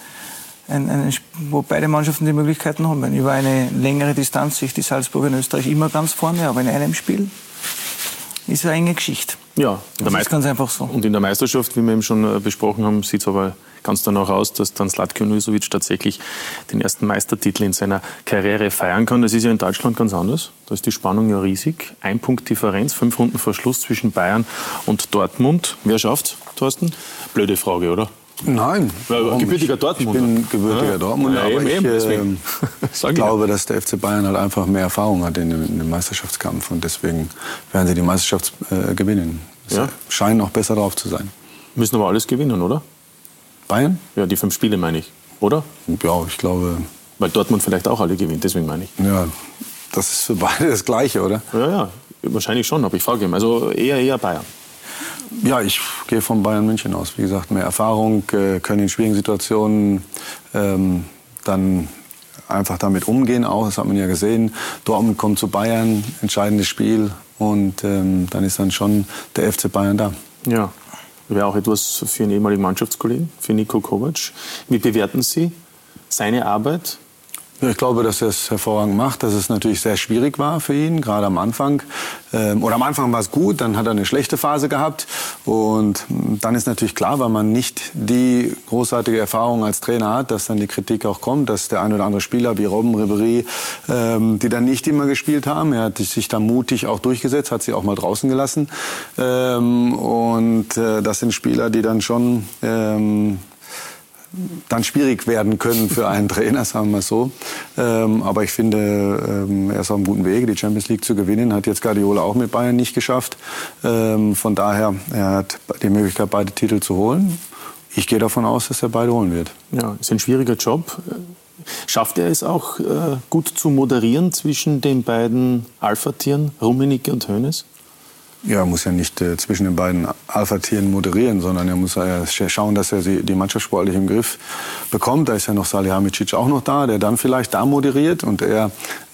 C: wo beide Mannschaften die Möglichkeiten haben. Über eine längere Distanz sich die Salzburger in Österreich immer ganz vorne, aber in einem Spiel ist eine enge Geschichte.
A: Ja,
C: das ist ganz einfach so.
A: Und in der Meisterschaft, wie wir eben schon besprochen haben, sieht es aber ganz danach aus, dass dann Zlatko Nusovic tatsächlich den ersten Meistertitel in seiner Karriere feiern kann. Das ist ja in Deutschland ganz anders. Da ist die Spannung ja riesig. 1 Punkt Differenz, 5 Runden vor Schluss zwischen Bayern und Dortmund. Wer schafft's, Thorsten? Blöde Frage, oder?
B: Nein.
A: Gebürtiger Dortmunder.
B: Ich bin gebürtiger Dortmunder, aber ich glaube, dass der FC Bayern halt einfach mehr Erfahrung hat in dem Meisterschaftskampf und deswegen werden sie die Meisterschaft gewinnen. Sie scheinen auch besser drauf zu sein.
A: Müssen aber alles gewinnen, oder?
B: Bayern?
A: Ja, die 5 Spiele meine ich, oder?
B: Ja, ich glaube...
A: Weil Dortmund vielleicht auch alle gewinnt, deswegen meine ich.
B: Ja, das ist für beide das Gleiche, oder?
A: Ja, wahrscheinlich schon, aber ich frage ihn. Also eher Bayern.
B: Ja, ich gehe von Bayern München aus. Wie gesagt, mehr Erfahrung, können in schwierigen Situationen dann einfach damit umgehen. Auch, das hat man ja gesehen. Dortmund kommt zu Bayern, entscheidendes Spiel und dann ist dann schon der FC Bayern da.
A: Ja, wäre auch etwas für einen ehemaligen Mannschaftskollegen, für Niko Kovac. Wie bewerten Sie seine Arbeit?
B: Ja, ich glaube, dass er es hervorragend macht, dass es natürlich sehr schwierig war für ihn, gerade am Anfang. Oder am Anfang war es gut, dann hat er eine schlechte Phase gehabt. Und dann ist natürlich klar, weil man nicht die großartige Erfahrung als Trainer hat, dass dann die Kritik auch kommt, dass der ein oder andere Spieler wie Robben, Ribéry, die dann nicht immer gespielt haben. Er hat sich da mutig auch durchgesetzt, hat sie auch mal draußen gelassen. Und das sind Spieler, die dann schon... dann schwierig werden können für einen Trainer, sagen wir es so. Aber ich finde, er ist auf einem guten Weg, die Champions League zu gewinnen. Hat jetzt Guardiola auch mit Bayern nicht geschafft. Von daher, er hat die Möglichkeit, beide Titel zu holen. Ich gehe davon aus, dass er beide holen wird.
A: Ja, ist ein schwieriger Job. Schafft er es auch, gut zu moderieren zwischen den beiden Alpha-Tieren, Rummenigge und Hoeneß?
B: Ja, er muss ja nicht zwischen den beiden Alpha-Tieren moderieren, sondern er muss schauen, dass er die Mannschaft sportlich im Griff bekommt. Da ist ja noch Salihamidzic auch noch da, der dann vielleicht da moderiert. Und der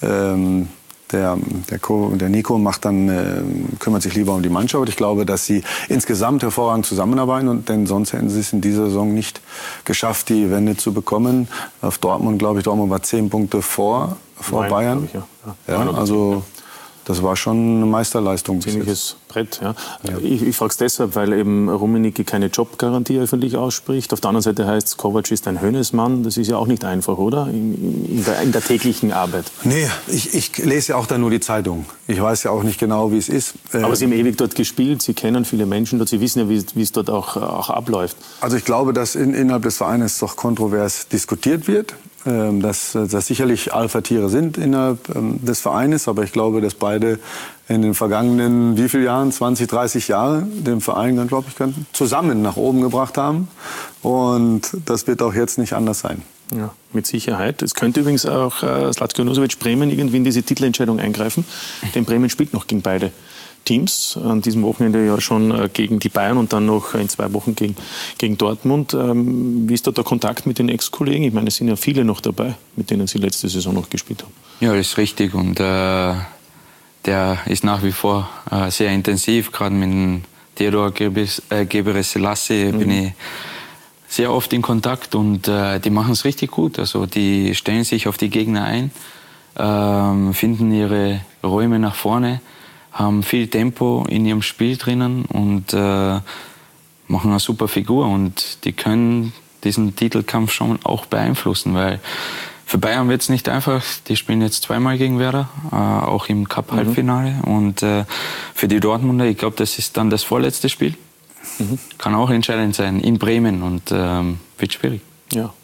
B: Nico macht dann, kümmert sich lieber um die Mannschaft. Ich glaube, dass sie insgesamt hervorragend zusammenarbeiten. Denn sonst hätten sie es in dieser Saison nicht geschafft, die Wende zu bekommen. Auf Dortmund, glaube ich, Dortmund war 10 Punkte vor Bayern. Also... Das war schon eine Meisterleistung.
A: Ziemliches Brett, ja. Ich frage es deshalb, weil eben Rummenigge keine Jobgarantie öffentlich ausspricht. Auf der anderen Seite heißt es, Kovac ist ein Hoeneß-Mann. Das ist ja auch nicht einfach, oder? In der täglichen Arbeit.
B: Nee, ich lese ja auch da nur die Zeitung. Ich weiß ja auch nicht genau, wie es ist.
A: Aber Sie haben ewig dort gespielt, Sie kennen viele Menschen dort, Sie wissen ja, wie es dort auch abläuft.
B: Also ich glaube, dass innerhalb des Vereines doch kontrovers diskutiert wird. Dass sicherlich Alpha-Tiere sind innerhalb des Vereines, aber ich glaube, dass beide in den vergangenen, wie viele Jahren, 20, 30 Jahre, den Verein, glaube ich, zusammen nach oben gebracht haben. Und das wird auch jetzt nicht anders sein.
A: Ja, mit Sicherheit. Es könnte übrigens auch Zlatko Nusovic Bremen irgendwie in diese Titelentscheidung eingreifen, denn Bremen spielt noch gegen beide Teams. An diesem Wochenende ja schon gegen die Bayern und dann noch in 2 Wochen gegen Dortmund. Wie ist da der Kontakt mit den Ex-Kollegen? Ich meine, es sind ja viele noch dabei, mit denen Sie letzte Saison noch gespielt haben.
D: Ja, das ist richtig. Und der ist nach wie vor sehr intensiv. Gerade mit dem Theodor Gebrselassie bin ich sehr oft in Kontakt und die machen es richtig gut. Also die stellen sich auf die Gegner ein, finden ihre Räume nach vorne, haben viel Tempo in ihrem Spiel drinnen und machen eine super Figur. Und die können diesen Titelkampf schon auch beeinflussen, weil für Bayern wird es nicht einfach. Die spielen jetzt 2-mal gegen Werder, auch im Cup-Halbfinale. Und für die Dortmunder, ich glaube, das ist dann das vorletzte Spiel. Kann auch entscheidend sein in Bremen und wird schwierig.
A: Ja,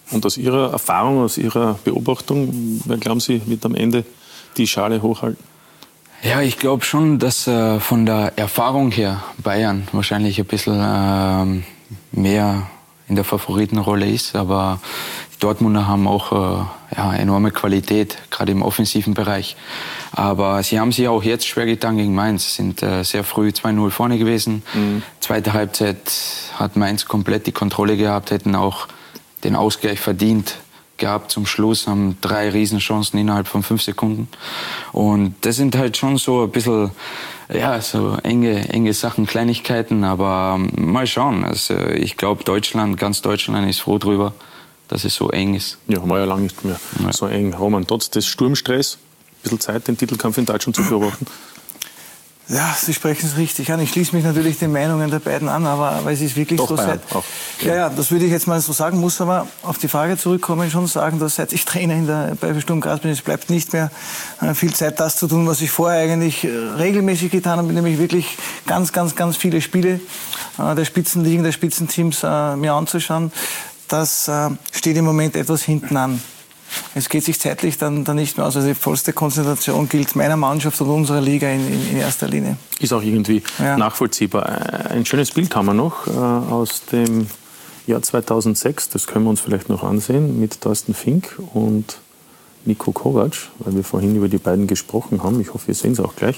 A: Und aus Ihrer Erfahrung, aus Ihrer Beobachtung, wer glauben Sie, wird am Ende die Schale hochhalten?
D: Ja, ich glaube schon, dass von der Erfahrung her Bayern wahrscheinlich ein bisschen mehr in der Favoritenrolle ist. Aber die Dortmunder haben auch enorme Qualität, gerade im offensiven Bereich. Aber sie haben sich auch jetzt schwer getan gegen Mainz. Sind sehr früh 2-0 vorne gewesen. Zweite Halbzeit hat Mainz komplett die Kontrolle gehabt, hätten auch den Ausgleich verdient gehabt zum Schluss, haben 3 Riesenchancen innerhalb von 5 Sekunden. Und das sind halt schon so ein bisschen, so enge Sachen, Kleinigkeiten, aber mal schauen. Also ich glaube, ganz Deutschland ist froh drüber, dass es so eng ist.
A: Ja, war ja lange nicht mehr so eng. Roman, trotz des Sturmstress, ein bisschen Zeit, den Titelkampf in Deutschland zu beobachten.
C: Ja, Sie sprechen es richtig an. Ich schließe mich natürlich den Meinungen der beiden an, aber es ist wirklich
A: Doch,
C: so. Ja, das würde ich jetzt mal so sagen, muss aber auf die Frage zurückkommen, schon sagen, dass seit ich Trainer bei Sturm Graz bin, es bleibt nicht mehr viel Zeit, das zu tun, was ich vorher eigentlich regelmäßig getan habe, nämlich wirklich ganz viele Spiele der Spitzenligen, der Spitzenteams mir anzuschauen. Das steht im Moment etwas hinten an. Es geht sich zeitlich dann nicht mehr aus. Also die vollste Konzentration gilt meiner Mannschaft und unserer Liga in erster Linie.
A: Ist auch irgendwie nachvollziehbar. Ein schönes Bild haben wir noch aus dem Jahr 2006. Das können wir uns vielleicht noch ansehen mit Thorsten Fink und Niko Kovac, weil wir vorhin über die beiden gesprochen haben. Ich hoffe, wir sehen es auch gleich.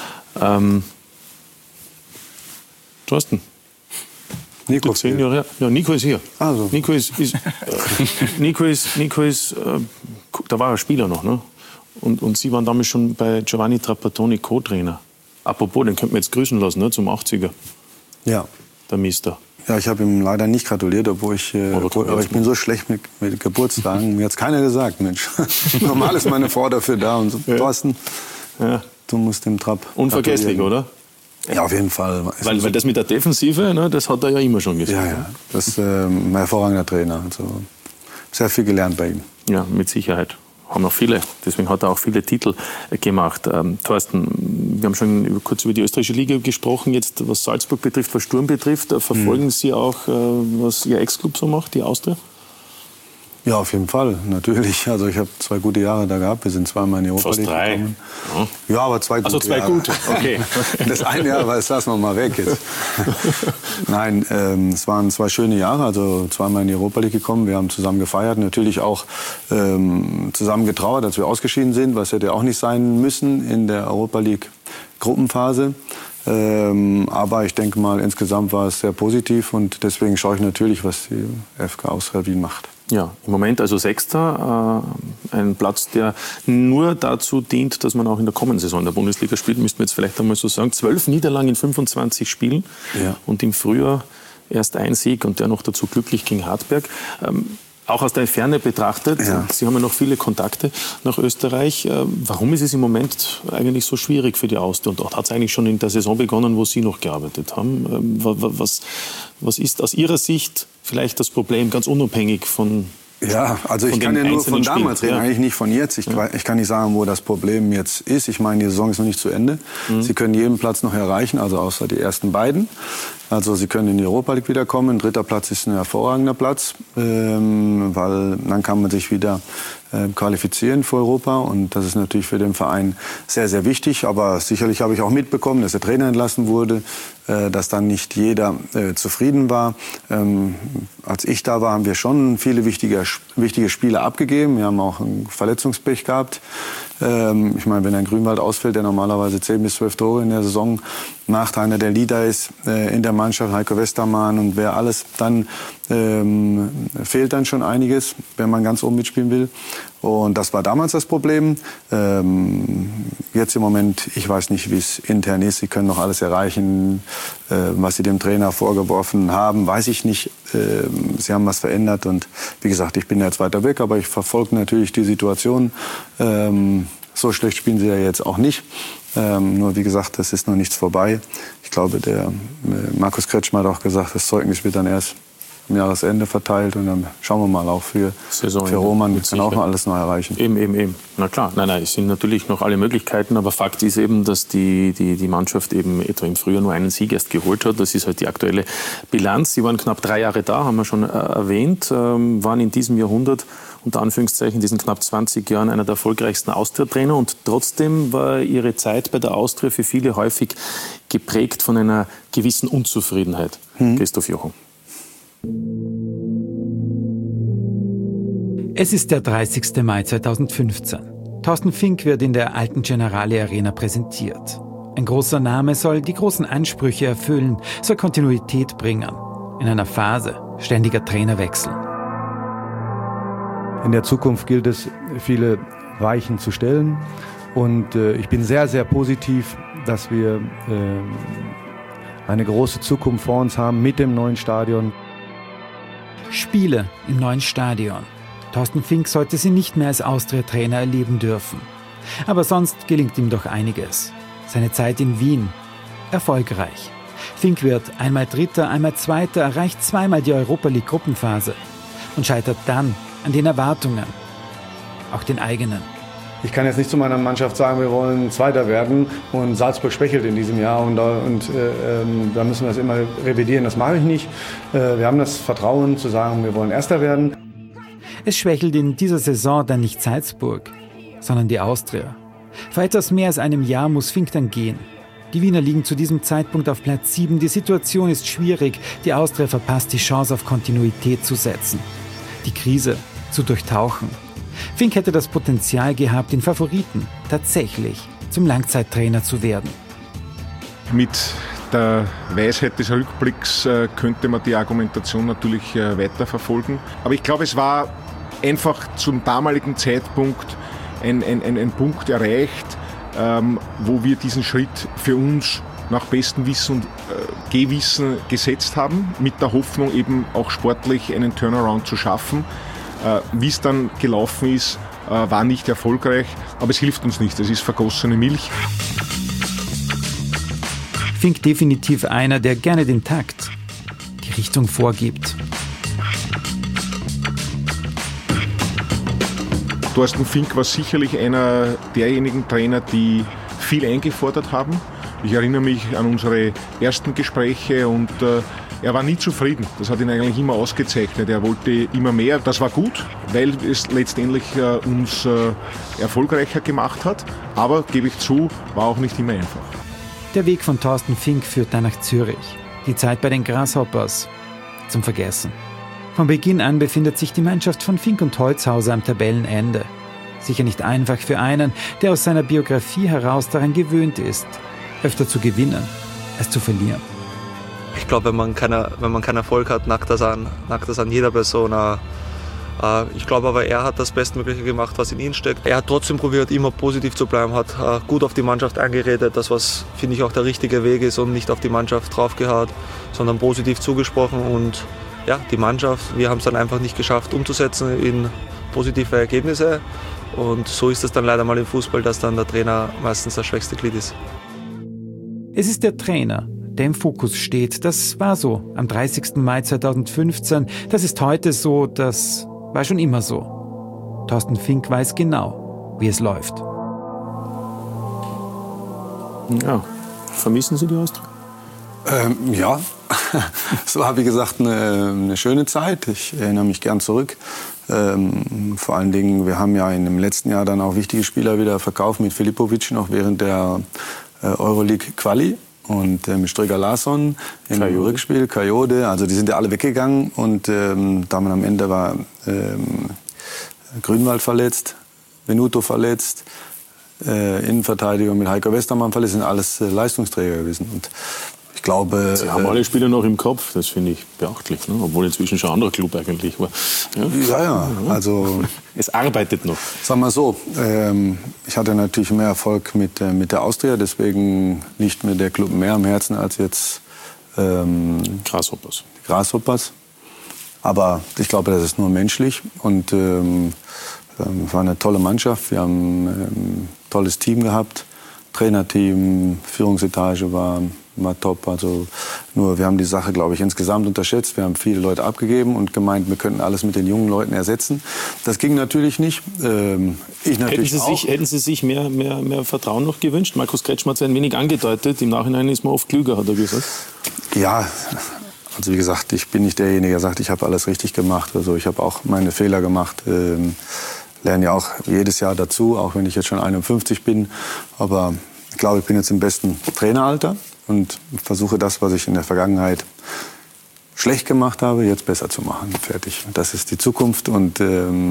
A: Thorsten.
B: Nico.
A: 10 Jahre her. Ja, Nico ist hier.
B: Also.
A: Nico ist da war er Spieler noch, ne? Und Sie waren damals schon bei Giovanni Trapattoni Co-Trainer. Apropos, den könnten wir jetzt grüßen lassen, ne? Zum 80er.
B: Ja.
A: Der Mister.
B: Ja, ich habe ihm leider nicht gratuliert, obwohl ich bin so schlecht mit Geburtstagen. Mir hat es keiner gesagt, Mensch. Normal ist meine Frau dafür da. Und so, Thorsten, du musst dem Trapp
A: unvergesslich, oder?
B: Ja, auf jeden Fall.
A: Weil das mit der Defensive, ne, das hat er ja immer schon gesagt.
B: Ja. Das ist ein hervorragender Trainer. Also, sehr viel gelernt bei ihm.
A: Ja, mit Sicherheit. Haben noch viele. Deswegen hat er auch viele Titel gemacht. Thorsten, wir haben schon kurz über die österreichische Liga gesprochen. Jetzt, was Salzburg betrifft, was Sturm betrifft, verfolgen Sie auch, was Ihr Ex-Club so macht, die Austria?
B: Ja, auf jeden Fall, natürlich. Also ich habe 2 gute Jahre da gehabt. Wir sind zweimal in die Europa League gekommen. Ja, aber 2 gute Jahre.
A: Also 2 gute, okay.
B: Das eine Jahr, das lassen wir mal weg jetzt. Nein, es waren 2 schöne Jahre. Also zweimal in die Europa League gekommen. Wir haben zusammen gefeiert. Natürlich auch zusammen getrauert, als wir ausgeschieden sind. Was hätte auch nicht sein müssen in der Europa League Gruppenphase. Aber ich denke mal, insgesamt war es sehr positiv. Und deswegen schaue ich natürlich, was die FK Austria Wien macht.
A: Ja, im Moment also 6. Ein Platz, der nur dazu dient, dass man auch in der kommenden Saison in der Bundesliga spielt, müssten wir jetzt vielleicht einmal so sagen. 12 Niederlagen in 25 Spielen und im Frühjahr erst 1 Sieg und der noch dazu glücklich gegen Hartberg. Auch aus der Ferne betrachtet, Sie haben ja noch viele Kontakte nach Österreich. Warum ist es im Moment eigentlich so schwierig für die Austria? Und hat es eigentlich schon in der Saison begonnen, wo Sie noch gearbeitet haben? Was ist aus Ihrer Sicht vielleicht das Problem, ganz unabhängig von...
B: Ja, also ich kann ja nur von damals reden, eigentlich nicht von jetzt. Ich kann nicht sagen, wo das Problem jetzt ist. Ich meine, die Saison ist noch nicht zu Ende. Sie können jeden Platz noch erreichen, also außer die ersten beiden. Also Sie können in die Europa League wiederkommen. 3. Platz ist ein hervorragender Platz, weil dann kann man sich wieder qualifizieren für Europa. Und das ist natürlich für den Verein sehr, sehr wichtig. Aber sicherlich habe ich auch mitbekommen, dass der Trainer entlassen wurde, dass dann nicht jeder zufrieden war. Als ich da war, haben wir schon viele wichtige Spiele abgegeben. Wir haben auch ein Verletzungspech gehabt. Ich meine, wenn ein Grünwald ausfällt, der normalerweise 10 bis 12 Tore in der Saison macht, einer der Leader ist in der Mannschaft, Heiko Westermann und wer alles, dann fehlt dann schon einiges, wenn man ganz oben mitspielen will. Und das war damals das Problem. Jetzt im Moment, ich weiß nicht, wie es intern ist. Sie können noch alles erreichen, was Sie dem Trainer vorgeworfen haben, weiß ich nicht. Sie haben was verändert und wie gesagt, ich bin jetzt weiter weg, aber ich verfolge natürlich die Situation. So schlecht spielen sie ja jetzt auch nicht. Nur wie gesagt, das ist noch nichts vorbei. Ich glaube, der Markus Kretschmer hat auch gesagt, das Zeugnis wird dann erst zum Jahresende verteilt und dann schauen wir mal auch für Roman, kann auch noch alles noch erreichen.
A: Eben. Na klar, nein, es sind natürlich noch alle Möglichkeiten, aber Fakt ist eben, dass die Mannschaft eben etwa im Frühjahr nur einen Sieg erst geholt hat. Das ist halt die aktuelle Bilanz. Sie waren knapp 3 Jahre da, haben wir schon erwähnt, waren in diesem Jahrhundert unter Anführungszeichen, diesen knapp 20 Jahren einer der erfolgreichsten Austria-Trainer. Und trotzdem war ihre Zeit bei der Austria für viele häufig geprägt von einer gewissen Unzufriedenheit. Christoph Jochum.
H: Es ist der 30. Mai 2015. Thorsten Fink wird in der alten Generali Arena präsentiert. Ein großer Name soll die großen Ansprüche erfüllen, soll Kontinuität bringen. In einer Phase ständiger Trainerwechsel.
I: In der Zukunft gilt es, viele Weichen zu stellen. Und ich bin sehr, sehr positiv, dass wir eine große Zukunft vor uns haben mit dem neuen Stadion.
H: Spiele im neuen Stadion. Thorsten Fink sollte sie nicht mehr als Austria-Trainer erleben dürfen. Aber sonst gelingt ihm doch einiges. Seine Zeit in Wien. Erfolgreich. Fink wird einmal Dritter, einmal Zweiter, erreicht zweimal die Europa-League-Gruppenphase und scheitert dann an den Erwartungen, auch den eigenen.
I: Ich kann jetzt nicht zu meiner Mannschaft sagen, wir wollen Zweiter werden und Salzburg schwächelt in diesem Jahr und da müssen wir das immer revidieren. Das mache ich nicht. Wir haben das Vertrauen zu sagen, wir wollen Erster werden.
H: Es schwächelt in dieser Saison dann nicht Salzburg, sondern die Austria. Vor etwas mehr als einem Jahr muss Fink dann gehen. Die Wiener liegen zu diesem Zeitpunkt auf Platz 7. Die Situation ist schwierig. Die Austria verpasst die Chance, auf Kontinuität zu setzen. Die Krise zu durchtauchen. Fink hätte das Potenzial gehabt, den Favoriten tatsächlich zum Langzeittrainer zu werden.
O: Mit der Weisheit des Rückblicks könnte man die Argumentation natürlich weiterverfolgen. Aber ich glaube, es war einfach zum damaligen Zeitpunkt ein Punkt erreicht, wo wir diesen Schritt für uns nach bestem Wissen und Gewissen gesetzt haben, mit der Hoffnung eben auch sportlich einen Turnaround zu schaffen. Wie es dann gelaufen ist, war nicht erfolgreich, aber es hilft uns nicht, es ist vergossene Milch.
H: Fink definitiv einer, der gerne den Takt, die Richtung vorgibt.
O: Thorsten Fink war sicherlich einer derjenigen Trainer, die viel eingefordert haben. Ich erinnere mich an unsere ersten Gespräche und er war nie zufrieden. Das hat ihn eigentlich immer ausgezeichnet. Er wollte immer mehr. Das war gut, weil es letztendlich uns erfolgreicher gemacht hat. Aber, gebe ich zu, war auch nicht immer einfach.
H: Der Weg von Thorsten Fink führt dann nach Zürich. Die Zeit bei den Grasshoppers zum Vergessen. Von Beginn an befindet sich die Mannschaft von Fink und Holzhauser am Tabellenende. Sicher nicht einfach für einen, der aus seiner Biografie heraus daran gewöhnt ist, öfter zu gewinnen als zu verlieren.
P: Ich glaube, wenn man keinen Erfolg hat, nagt das an jeder Person. Ich glaube aber, er hat das Bestmögliche gemacht, was in ihm steckt. Er hat trotzdem probiert, immer positiv zu bleiben, hat gut auf die Mannschaft eingeredet, das was, finde ich, auch der richtige Weg ist und nicht auf die Mannschaft draufgehauen, sondern positiv zugesprochen. Und ja, die Mannschaft, wir haben es dann einfach nicht geschafft umzusetzen in positive Ergebnisse. Und so ist es dann leider mal im Fußball, dass dann der Trainer meistens das schwächste Glied ist.
H: Es ist der Trainer, der im Fokus steht. Das war so am 30. Mai 2015. Das ist heute so, das war schon immer so. Thorsten Fink weiß genau, wie es läuft.
A: Ja, vermissen Sie die Austria?
B: Ja, es war wie gesagt eine schöne Zeit. Ich erinnere mich gern zurück. Vor allen Dingen, wir haben ja in dem letzten Jahr dann auch wichtige Spieler wieder verkauft mit Filipovic noch während der Euroleague-Quali und mit Ströger Larsson im Rückspiel, Kajode, also die sind ja alle weggegangen und dann am Ende war Grünwald verletzt, Venuto verletzt, Innenverteidiger mit Heiko Westermann verletzt, sind alles Leistungsträger gewesen. Und ich glaube,
A: Sie haben alle Spieler noch im Kopf, das finde ich beachtlich, ne? Obwohl inzwischen schon ein anderer Club eigentlich war.
B: Ja, also
A: es arbeitet noch.
B: Sagen wir so, ich hatte natürlich mehr Erfolg mit der Austria, deswegen liegt mir der Club mehr am Herzen als jetzt Grasshoppers. Aber ich glaube, das ist nur menschlich und es war eine tolle Mannschaft. Wir haben ein tolles Team gehabt, Trainerteam, Führungsetage war top. Also nur wir haben die Sache, glaube ich, insgesamt unterschätzt. Wir haben viele Leute abgegeben und gemeint, wir könnten alles mit den jungen Leuten ersetzen. Das ging natürlich nicht. Ich natürlich
A: hätten Sie sich mehr Vertrauen noch gewünscht? Markus Kretschmer hat es ein wenig angedeutet. Im Nachhinein ist man oft klüger, hat er gesagt.
B: Ja, also wie gesagt, ich bin nicht derjenige, der sagt, ich habe alles richtig gemacht. Also ich habe auch meine Fehler gemacht. Lerne ja auch jedes Jahr dazu, auch wenn ich jetzt schon 51 bin. Aber ich glaube, ich bin jetzt im besten Traineralter und versuche das, was ich in der Vergangenheit schlecht gemacht habe, jetzt besser zu machen. Fertig. Das ist die Zukunft und da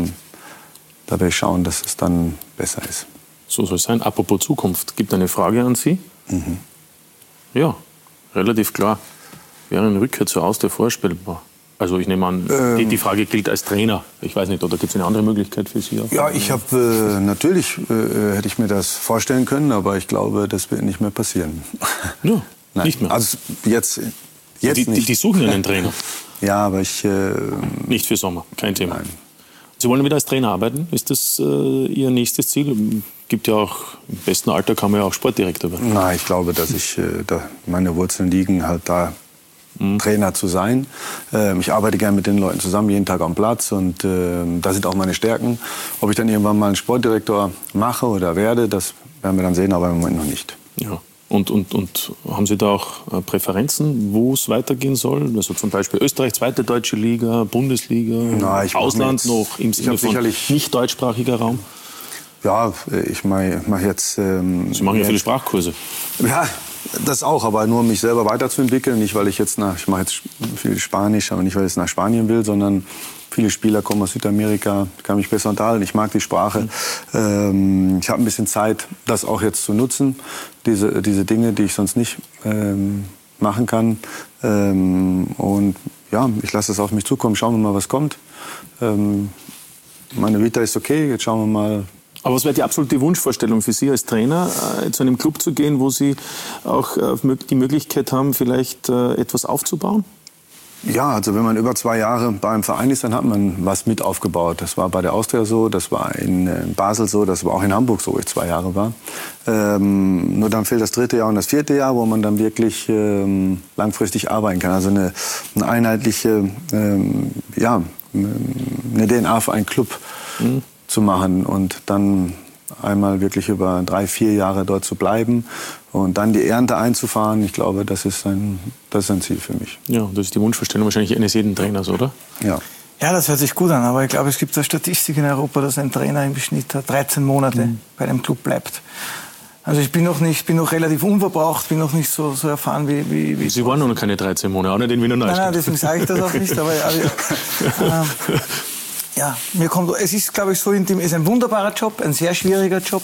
B: werde ich schauen, dass es dann besser ist.
A: So soll es sein. Apropos Zukunft, gibt eine Frage an Sie? Ja, relativ klar. Wäre eine Rückkehr zur Austria vorstellbar? Also ich nehme an, die Frage gilt als Trainer. Ich weiß nicht, oder gibt es eine andere Möglichkeit für Sie? Auch?
B: Ja, ich habe natürlich hätte ich mir das vorstellen können, aber ich glaube, das wird nicht mehr passieren.
A: Ja,
B: Nein.
A: Nicht mehr.
B: Also jetzt nicht.
A: Die suchen ja einen Trainer.
B: Ja, aber ich
A: nicht für Sommer, kein Thema.
B: Nein.
A: Sie wollen wieder als Trainer arbeiten? Ist das Ihr nächstes Ziel? Gibt ja auch im besten Alter kann man ja auch Sportdirektor werden.
B: Nein, ich glaube, dass meine Wurzeln liegen halt da. Trainer zu sein. Ich arbeite gerne mit den Leuten zusammen, jeden Tag am Platz und da sind auch meine Stärken. Ob ich dann irgendwann mal einen Sportdirektor mache oder werde, das werden wir dann sehen, aber im Moment noch nicht.
A: Ja. Und haben Sie da auch Präferenzen, wo es weitergehen soll? Also zum Beispiel Österreich, zweite deutsche Liga, Bundesliga, Ausland noch im Sinne von nicht deutschsprachiger Raum?
B: Ja, ich mache jetzt...
A: Sie machen ja viele Sprachkurse.
B: Ja, das auch, aber nur um mich selber weiterzuentwickeln. Nicht, weil ich mache jetzt viel Spanisch, aber nicht, weil ich jetzt nach Spanien will, sondern viele Spieler kommen aus Südamerika, ich kann mich besser unterhalten, ich mag die Sprache. Ich habe ein bisschen Zeit, das auch jetzt zu nutzen, diese Dinge, die ich sonst nicht machen kann. Und ja, ich lasse es auf mich zukommen, schauen wir mal, was kommt. Meine Vita ist okay, jetzt schauen wir mal.
A: Aber was wäre die absolute Wunschvorstellung für Sie als Trainer, zu einem Club zu gehen, wo Sie auch die Möglichkeit haben, vielleicht etwas aufzubauen?
B: Ja, also wenn man über 2 Jahre bei einem Verein ist, dann hat man was mit aufgebaut. Das war bei der Austria so, das war in Basel so, das war auch in Hamburg so, wo ich 2 Jahre war. Nur dann fehlt das 3. Jahr und das 4. Jahr, wo man dann wirklich langfristig arbeiten kann. Also eine einheitliche, eine DNA für einen Club zu machen und dann einmal wirklich über 3, 4 Jahre dort zu bleiben und dann die Ernte einzufahren. Ich glaube, das ist ein Ziel für mich.
A: Ja, das ist die Wunschvorstellung wahrscheinlich eines jeden Trainers, oder?
B: Ja.
C: Ja, das hört sich gut an, aber ich glaube, es gibt eine Statistik in Europa, dass ein Trainer im Schnitt 13 Monate bei einem Club bleibt. Also ich bin noch relativ unverbraucht, bin noch nicht so erfahren wie
A: Sie waren noch keine 13 Monate, auch nicht in Wiener Neustadt.
C: Nein, deswegen sage ich das auch nicht, aber ja, es ist, glaube ich, es ist ein wunderbarer Job, ein sehr schwieriger Job.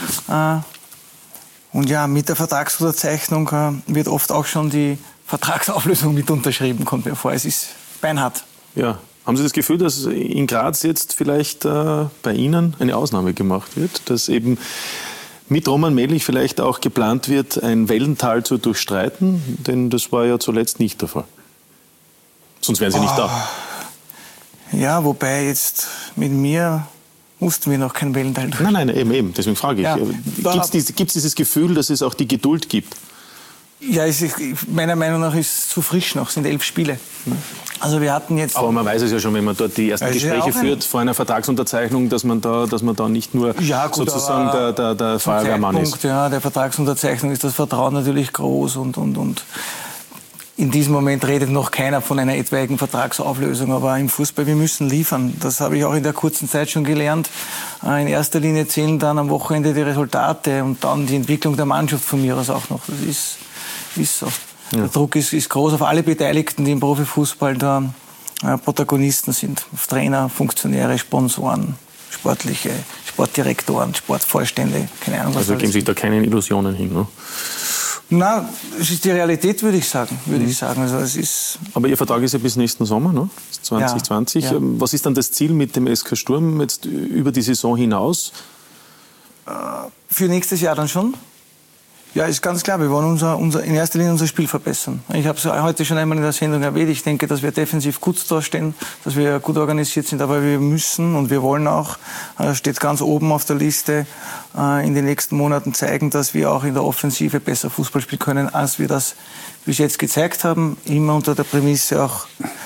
C: Und ja, mit der Vertragsunterzeichnung wird oft auch schon die Vertragsauflösung mit unterschrieben, kommt mir vor. Es ist beinhart.
A: Ja. Haben Sie das Gefühl, dass in Graz jetzt vielleicht bei Ihnen eine Ausnahme gemacht wird? Dass eben mit Roman Melich vielleicht auch geplant wird, ein Wellental zu durchstreiten? Denn das war ja zuletzt nicht der Fall. Sonst wären Sie nicht da.
C: Ja, wobei jetzt mit mir mussten wir noch kein Wellental durch.
A: Nein, eben. Deswegen frage ich. Ja, gibt es dieses Gefühl, dass es auch die Geduld gibt?
C: Ja, meiner Meinung nach ist es zu frisch noch. Es sind 11 Spiele. Also wir hatten jetzt.
A: Aber man weiß es ja schon, wenn man dort die ersten Gespräche führt vor einer Vertragsunterzeichnung, dass man da nicht nur sozusagen der Feuerwehrmann ist.
C: Ja, der Vertragsunterzeichnung ist das Vertrauen natürlich groß und in diesem Moment redet noch keiner von einer etwaigen Vertragsauflösung, aber im Fußball, wir müssen liefern. Das habe ich auch in der kurzen Zeit schon gelernt. In erster Linie zählen dann am Wochenende die Resultate und dann die Entwicklung der Mannschaft von mir aus auch noch. Das ist so. Ja. Der Druck ist groß auf alle Beteiligten, die im Profifußball da Protagonisten sind. Auf Trainer, Funktionäre, Sponsoren, Sportdirektoren, Sportvorstände, keine Ahnung.
A: Also geben sich da keine Illusionen hin, ne?
C: Na, es ist die Realität, würde ich sagen. Also es ist.
A: Aber Ihr Vertrag ist ja bis nächsten Sommer, ne? 2020. Ja. Was ist dann das Ziel mit dem SK Sturm jetzt über die Saison hinaus?
C: Für nächstes Jahr dann schon. Ja, ist ganz klar. Wir wollen in erster Linie unser Spiel verbessern. Ich habe es heute schon einmal in der Sendung erwähnt. Ich denke, dass wir defensiv gut dastehen, dass wir gut organisiert sind. Aber wir müssen und wir wollen auch, steht ganz oben auf der Liste, in den nächsten Monaten zeigen, dass wir auch in der Offensive besser Fußball spielen können, als wir das bis jetzt gezeigt haben. Immer unter der Prämisse auch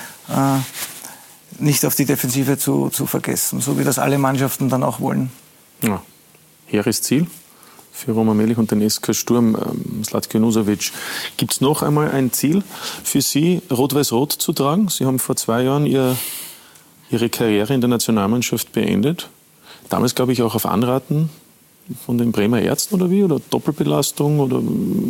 C: nicht auf die Defensive zu vergessen, so wie das alle Mannschaften dann auch wollen.
A: Ja. Hehres Ziel für Roman Melich und den SK Sturm, Zlatko Junusovic. Gibt es noch einmal ein Ziel für Sie, Rot-Weiß-Rot zu tragen? Sie haben vor 2 Jahren Ihre Karriere in der Nationalmannschaft beendet. Damals, glaube ich, auch auf Anraten von den Bremer Ärzten oder wie? Oder Doppelbelastung? Oder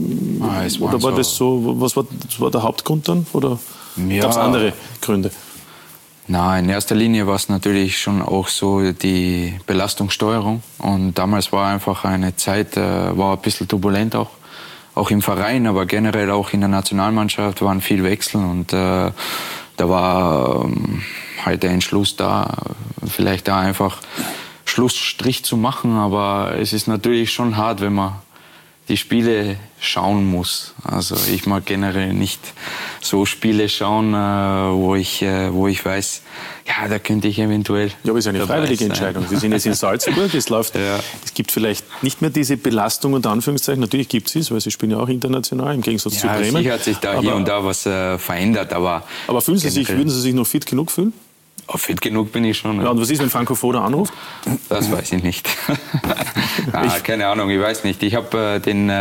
A: war das so? Was war der Hauptgrund dann? Oder gab es andere Gründe?
D: Na, in erster Linie war es natürlich schon auch so die Belastungssteuerung. Und damals war einfach eine Zeit, war ein bisschen turbulent auch im Verein, aber generell auch in der Nationalmannschaft waren viel Wechsel. Und da war halt der Entschluss da, vielleicht da einfach Schlussstrich zu machen. Aber es ist natürlich schon hart, wenn man die Spiele schauen muss. Also ich mag generell nicht so Spiele schauen, wo ich weiß, ja, da könnte ich eventuell.
A: Ja, aber es ist eine freiwillige Entscheidung. Sie sind jetzt in Salzburg, es gibt vielleicht nicht mehr diese Belastung unter Anführungszeichen. Natürlich gibt es, weil Sie spielen ja auch international, im Gegensatz zu Bremen.
D: Sicher hat sich da hier und da was verändert, aber
A: würden Sie sich noch fit genug fühlen?
D: Fit genug bin ich schon.
A: Ja, und was ist, wenn Franco Foda anruft?
D: Das weiß ich nicht. Keine Ahnung, ich weiß nicht. Ich habe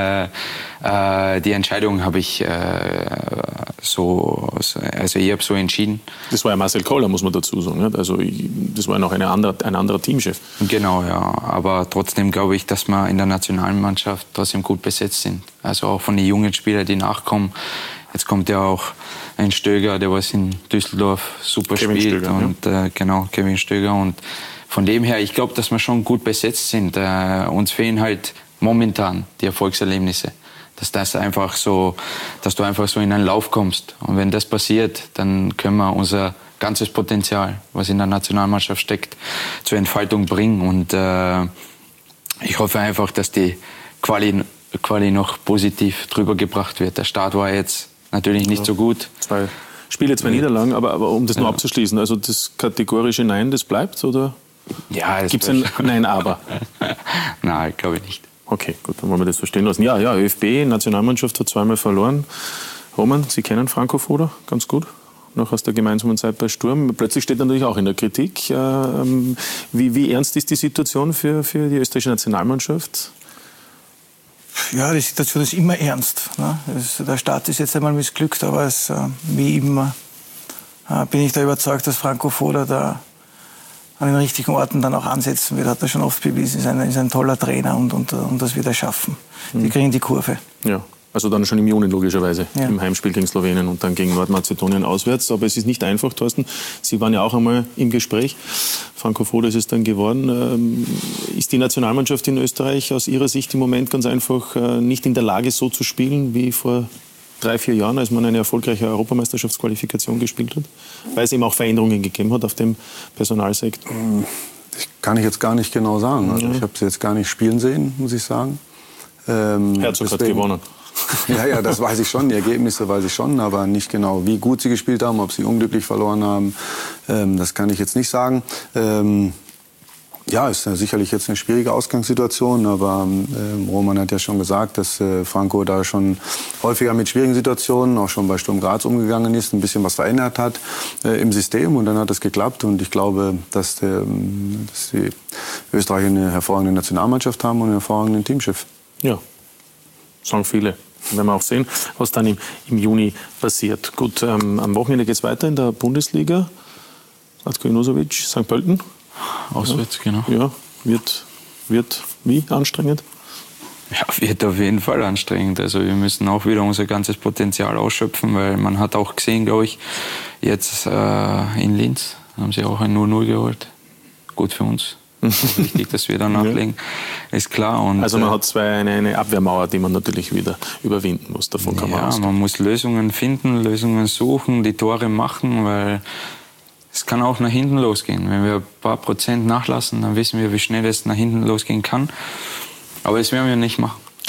D: die Entscheidung habe ich ich habe so entschieden.
A: Das war ja Marcel Koller, muss man dazu sagen. Nicht? Also das war ja noch ein anderer Teamchef.
D: Genau, ja. Aber trotzdem glaube ich, dass wir in der Nationalmannschaft trotzdem gut besetzt sind. Also auch von den jungen Spielern, die nachkommen. Jetzt kommt ja auch ein Stöger, der was in Düsseldorf super spielt. Stöger, und genau, Kevin Stöger. Und von dem her, ich glaube, dass wir schon gut besetzt sind. Uns fehlen halt momentan die Erfolgserlebnisse. Dass du einfach so in einen Lauf kommst. Und wenn das passiert, dann können wir unser ganzes Potenzial, was in der Nationalmannschaft steckt, zur Entfaltung bringen. Und ich hoffe einfach, dass die Quali noch positiv drüber gebracht wird. Der Start war jetzt natürlich nicht so gut.
A: 2 Spiele, 2 Niederlagen, aber um das nur abzuschließen, also das kategorische Nein, das bleibt, oder?
D: Ja,
A: gibt es ein Nein, aber?
D: Nein, glaube ich nicht.
A: Okay, gut, dann wollen wir das so stehen lassen. Ja, ÖFB, Nationalmannschaft hat 2-mal verloren. Roman, Sie kennen Franco Foda ganz gut, noch aus der gemeinsamen Zeit bei Sturm. Plötzlich steht er natürlich auch in der Kritik. Wie ernst ist die Situation für die österreichische Nationalmannschaft?
C: Ja, die Situation ist immer ernst. Ne? Der Start ist jetzt einmal missglückt, aber wie immer bin ich da überzeugt, dass Franco Foda da an den richtigen Orten dann auch ansetzen wird. Hat er schon oft bewiesen, ist ein toller Trainer und das wird er schaffen. Die kriegen die Kurve.
A: Ja. Also dann schon im Juni logischerweise, im Heimspiel gegen Slowenien und dann gegen Nordmazedonien auswärts. Aber es ist nicht einfach, Thorsten. Sie waren ja auch einmal im Gespräch. Franco Foda ist es dann geworden. Ist die Nationalmannschaft in Österreich aus Ihrer Sicht im Moment ganz einfach nicht in der Lage, so zu spielen wie vor 3-4 Jahren, als man eine erfolgreiche Europameisterschaftsqualifikation gespielt hat? Weil es eben auch Veränderungen gegeben hat auf dem Personalsektor.
B: Das kann ich jetzt gar nicht genau sagen. Also ich habe sie jetzt gar nicht spielen sehen, muss ich sagen.
A: Herzog hat gewonnen.
B: Ja, das weiß ich schon, die Ergebnisse weiß ich schon, aber nicht genau, wie gut sie gespielt haben, ob sie unglücklich verloren haben, das kann ich jetzt nicht sagen. Ja, ist sicherlich jetzt eine schwierige Ausgangssituation, aber Roman hat ja schon gesagt, dass Franco da schon häufiger mit schwierigen Situationen, auch schon bei Sturm Graz umgegangen ist, ein bisschen was verändert hat im System und dann hat es geklappt und ich glaube, dass die Österreicher eine hervorragende Nationalmannschaft haben und einen hervorragenden Teamchef.
A: Ja, sagen viele. Werden wir auch sehen, was dann im Juni passiert. Gut, am Wochenende geht es weiter in der Bundesliga. Zlatko Junusovic, St. Pölten.
D: Auswärts, genau.
A: Ja, wird wie anstrengend?
D: Ja, wird auf jeden Fall anstrengend. Also wir müssen auch wieder unser ganzes Potenzial ausschöpfen, weil man hat auch gesehen, glaube ich, jetzt in Linz haben sie auch ein 0-0 geholt. Gut für uns. Wichtig, dass wir da nachlegen, ist klar. Und,
A: also man hat eine Abwehrmauer, die man natürlich wieder überwinden muss. Davon kann man ausgehen.
D: Man muss Lösungen finden, Lösungen suchen, die Tore machen, weil es kann auch nach hinten losgehen. Wenn wir ein paar Prozent nachlassen, dann wissen wir, wie schnell es nach hinten losgehen kann. Aber das werden wir nicht machen.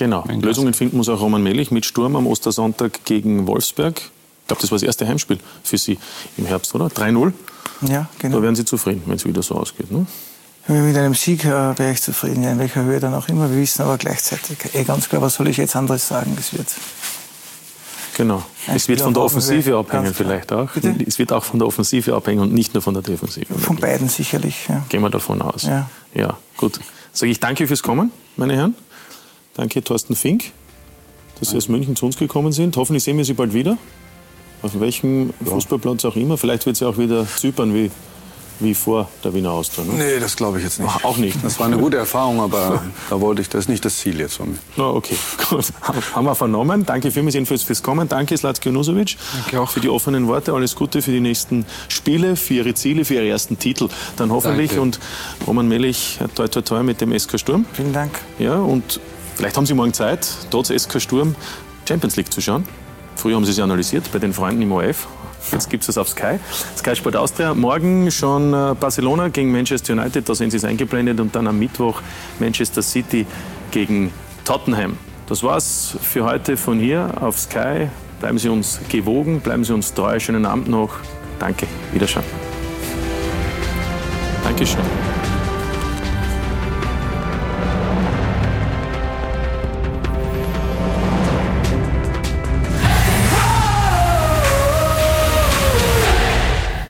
A: Genau. Lösungen finden muss auch Roman Melich mit Sturm am Ostersonntag gegen Wolfsberg. Ich glaube, das war das erste Heimspiel für Sie im Herbst, oder? 3-0.
C: Ja, genau.
A: Da wären Sie zufrieden, wenn es wieder so ausgeht, ne?
C: Mit einem Sieg wäre ich zufrieden, ja, in welcher Höhe dann auch immer. Wir wissen aber gleichzeitig, ganz klar, was soll ich jetzt anderes sagen? Das wird
A: genau. Es wird von der Offensive abhängen vielleicht auch. Bitte? Es wird auch von der Offensive abhängen und nicht nur von der Defensive.
C: Von beiden sicherlich, ja.
A: Gehen wir davon aus.
C: Ja,
A: ja, gut. Sage ich danke fürs Kommen, meine Herren. Danke, Thorsten Fink, dass Sie aus München zu uns gekommen sind. Hoffentlich sehen wir Sie bald wieder. Auf welchem Fußballplatz auch immer. Vielleicht wird es ja auch wieder Zypern wie vor der Wiener Austria. Ne?
B: Nee, das glaube ich jetzt nicht.
A: Auch nicht.
B: Das war eine gute Erfahrung, aber das ist nicht das Ziel jetzt von mir.
A: Oh, okay, gut. Haben wir vernommen. Danke vielmals jedenfalls fürs Kommen. Danke, Zlatko Junusovic. Danke auch. Für die offenen Worte. Alles Gute für die nächsten Spiele, für Ihre Ziele, für Ihre ersten Titel. Dann hoffentlich. Danke. Und Roman Melich, toi toi toi mit dem SK Sturm.
C: Vielen Dank.
A: Ja, und vielleicht haben Sie morgen Zeit, trotz SK Sturm Champions League zu schauen. Früher haben Sie es analysiert bei den Freunden im ORF. Jetzt gibt es das auf Sky. Sky Sport Austria. Morgen schon Barcelona gegen Manchester United. Da sehen Sie es eingeblendet. Und dann am Mittwoch Manchester City gegen Tottenham. Das war's für heute von hier auf Sky. Bleiben Sie uns gewogen, bleiben Sie uns treu. Schönen Abend noch. Danke. Wiederschauen. Dankeschön.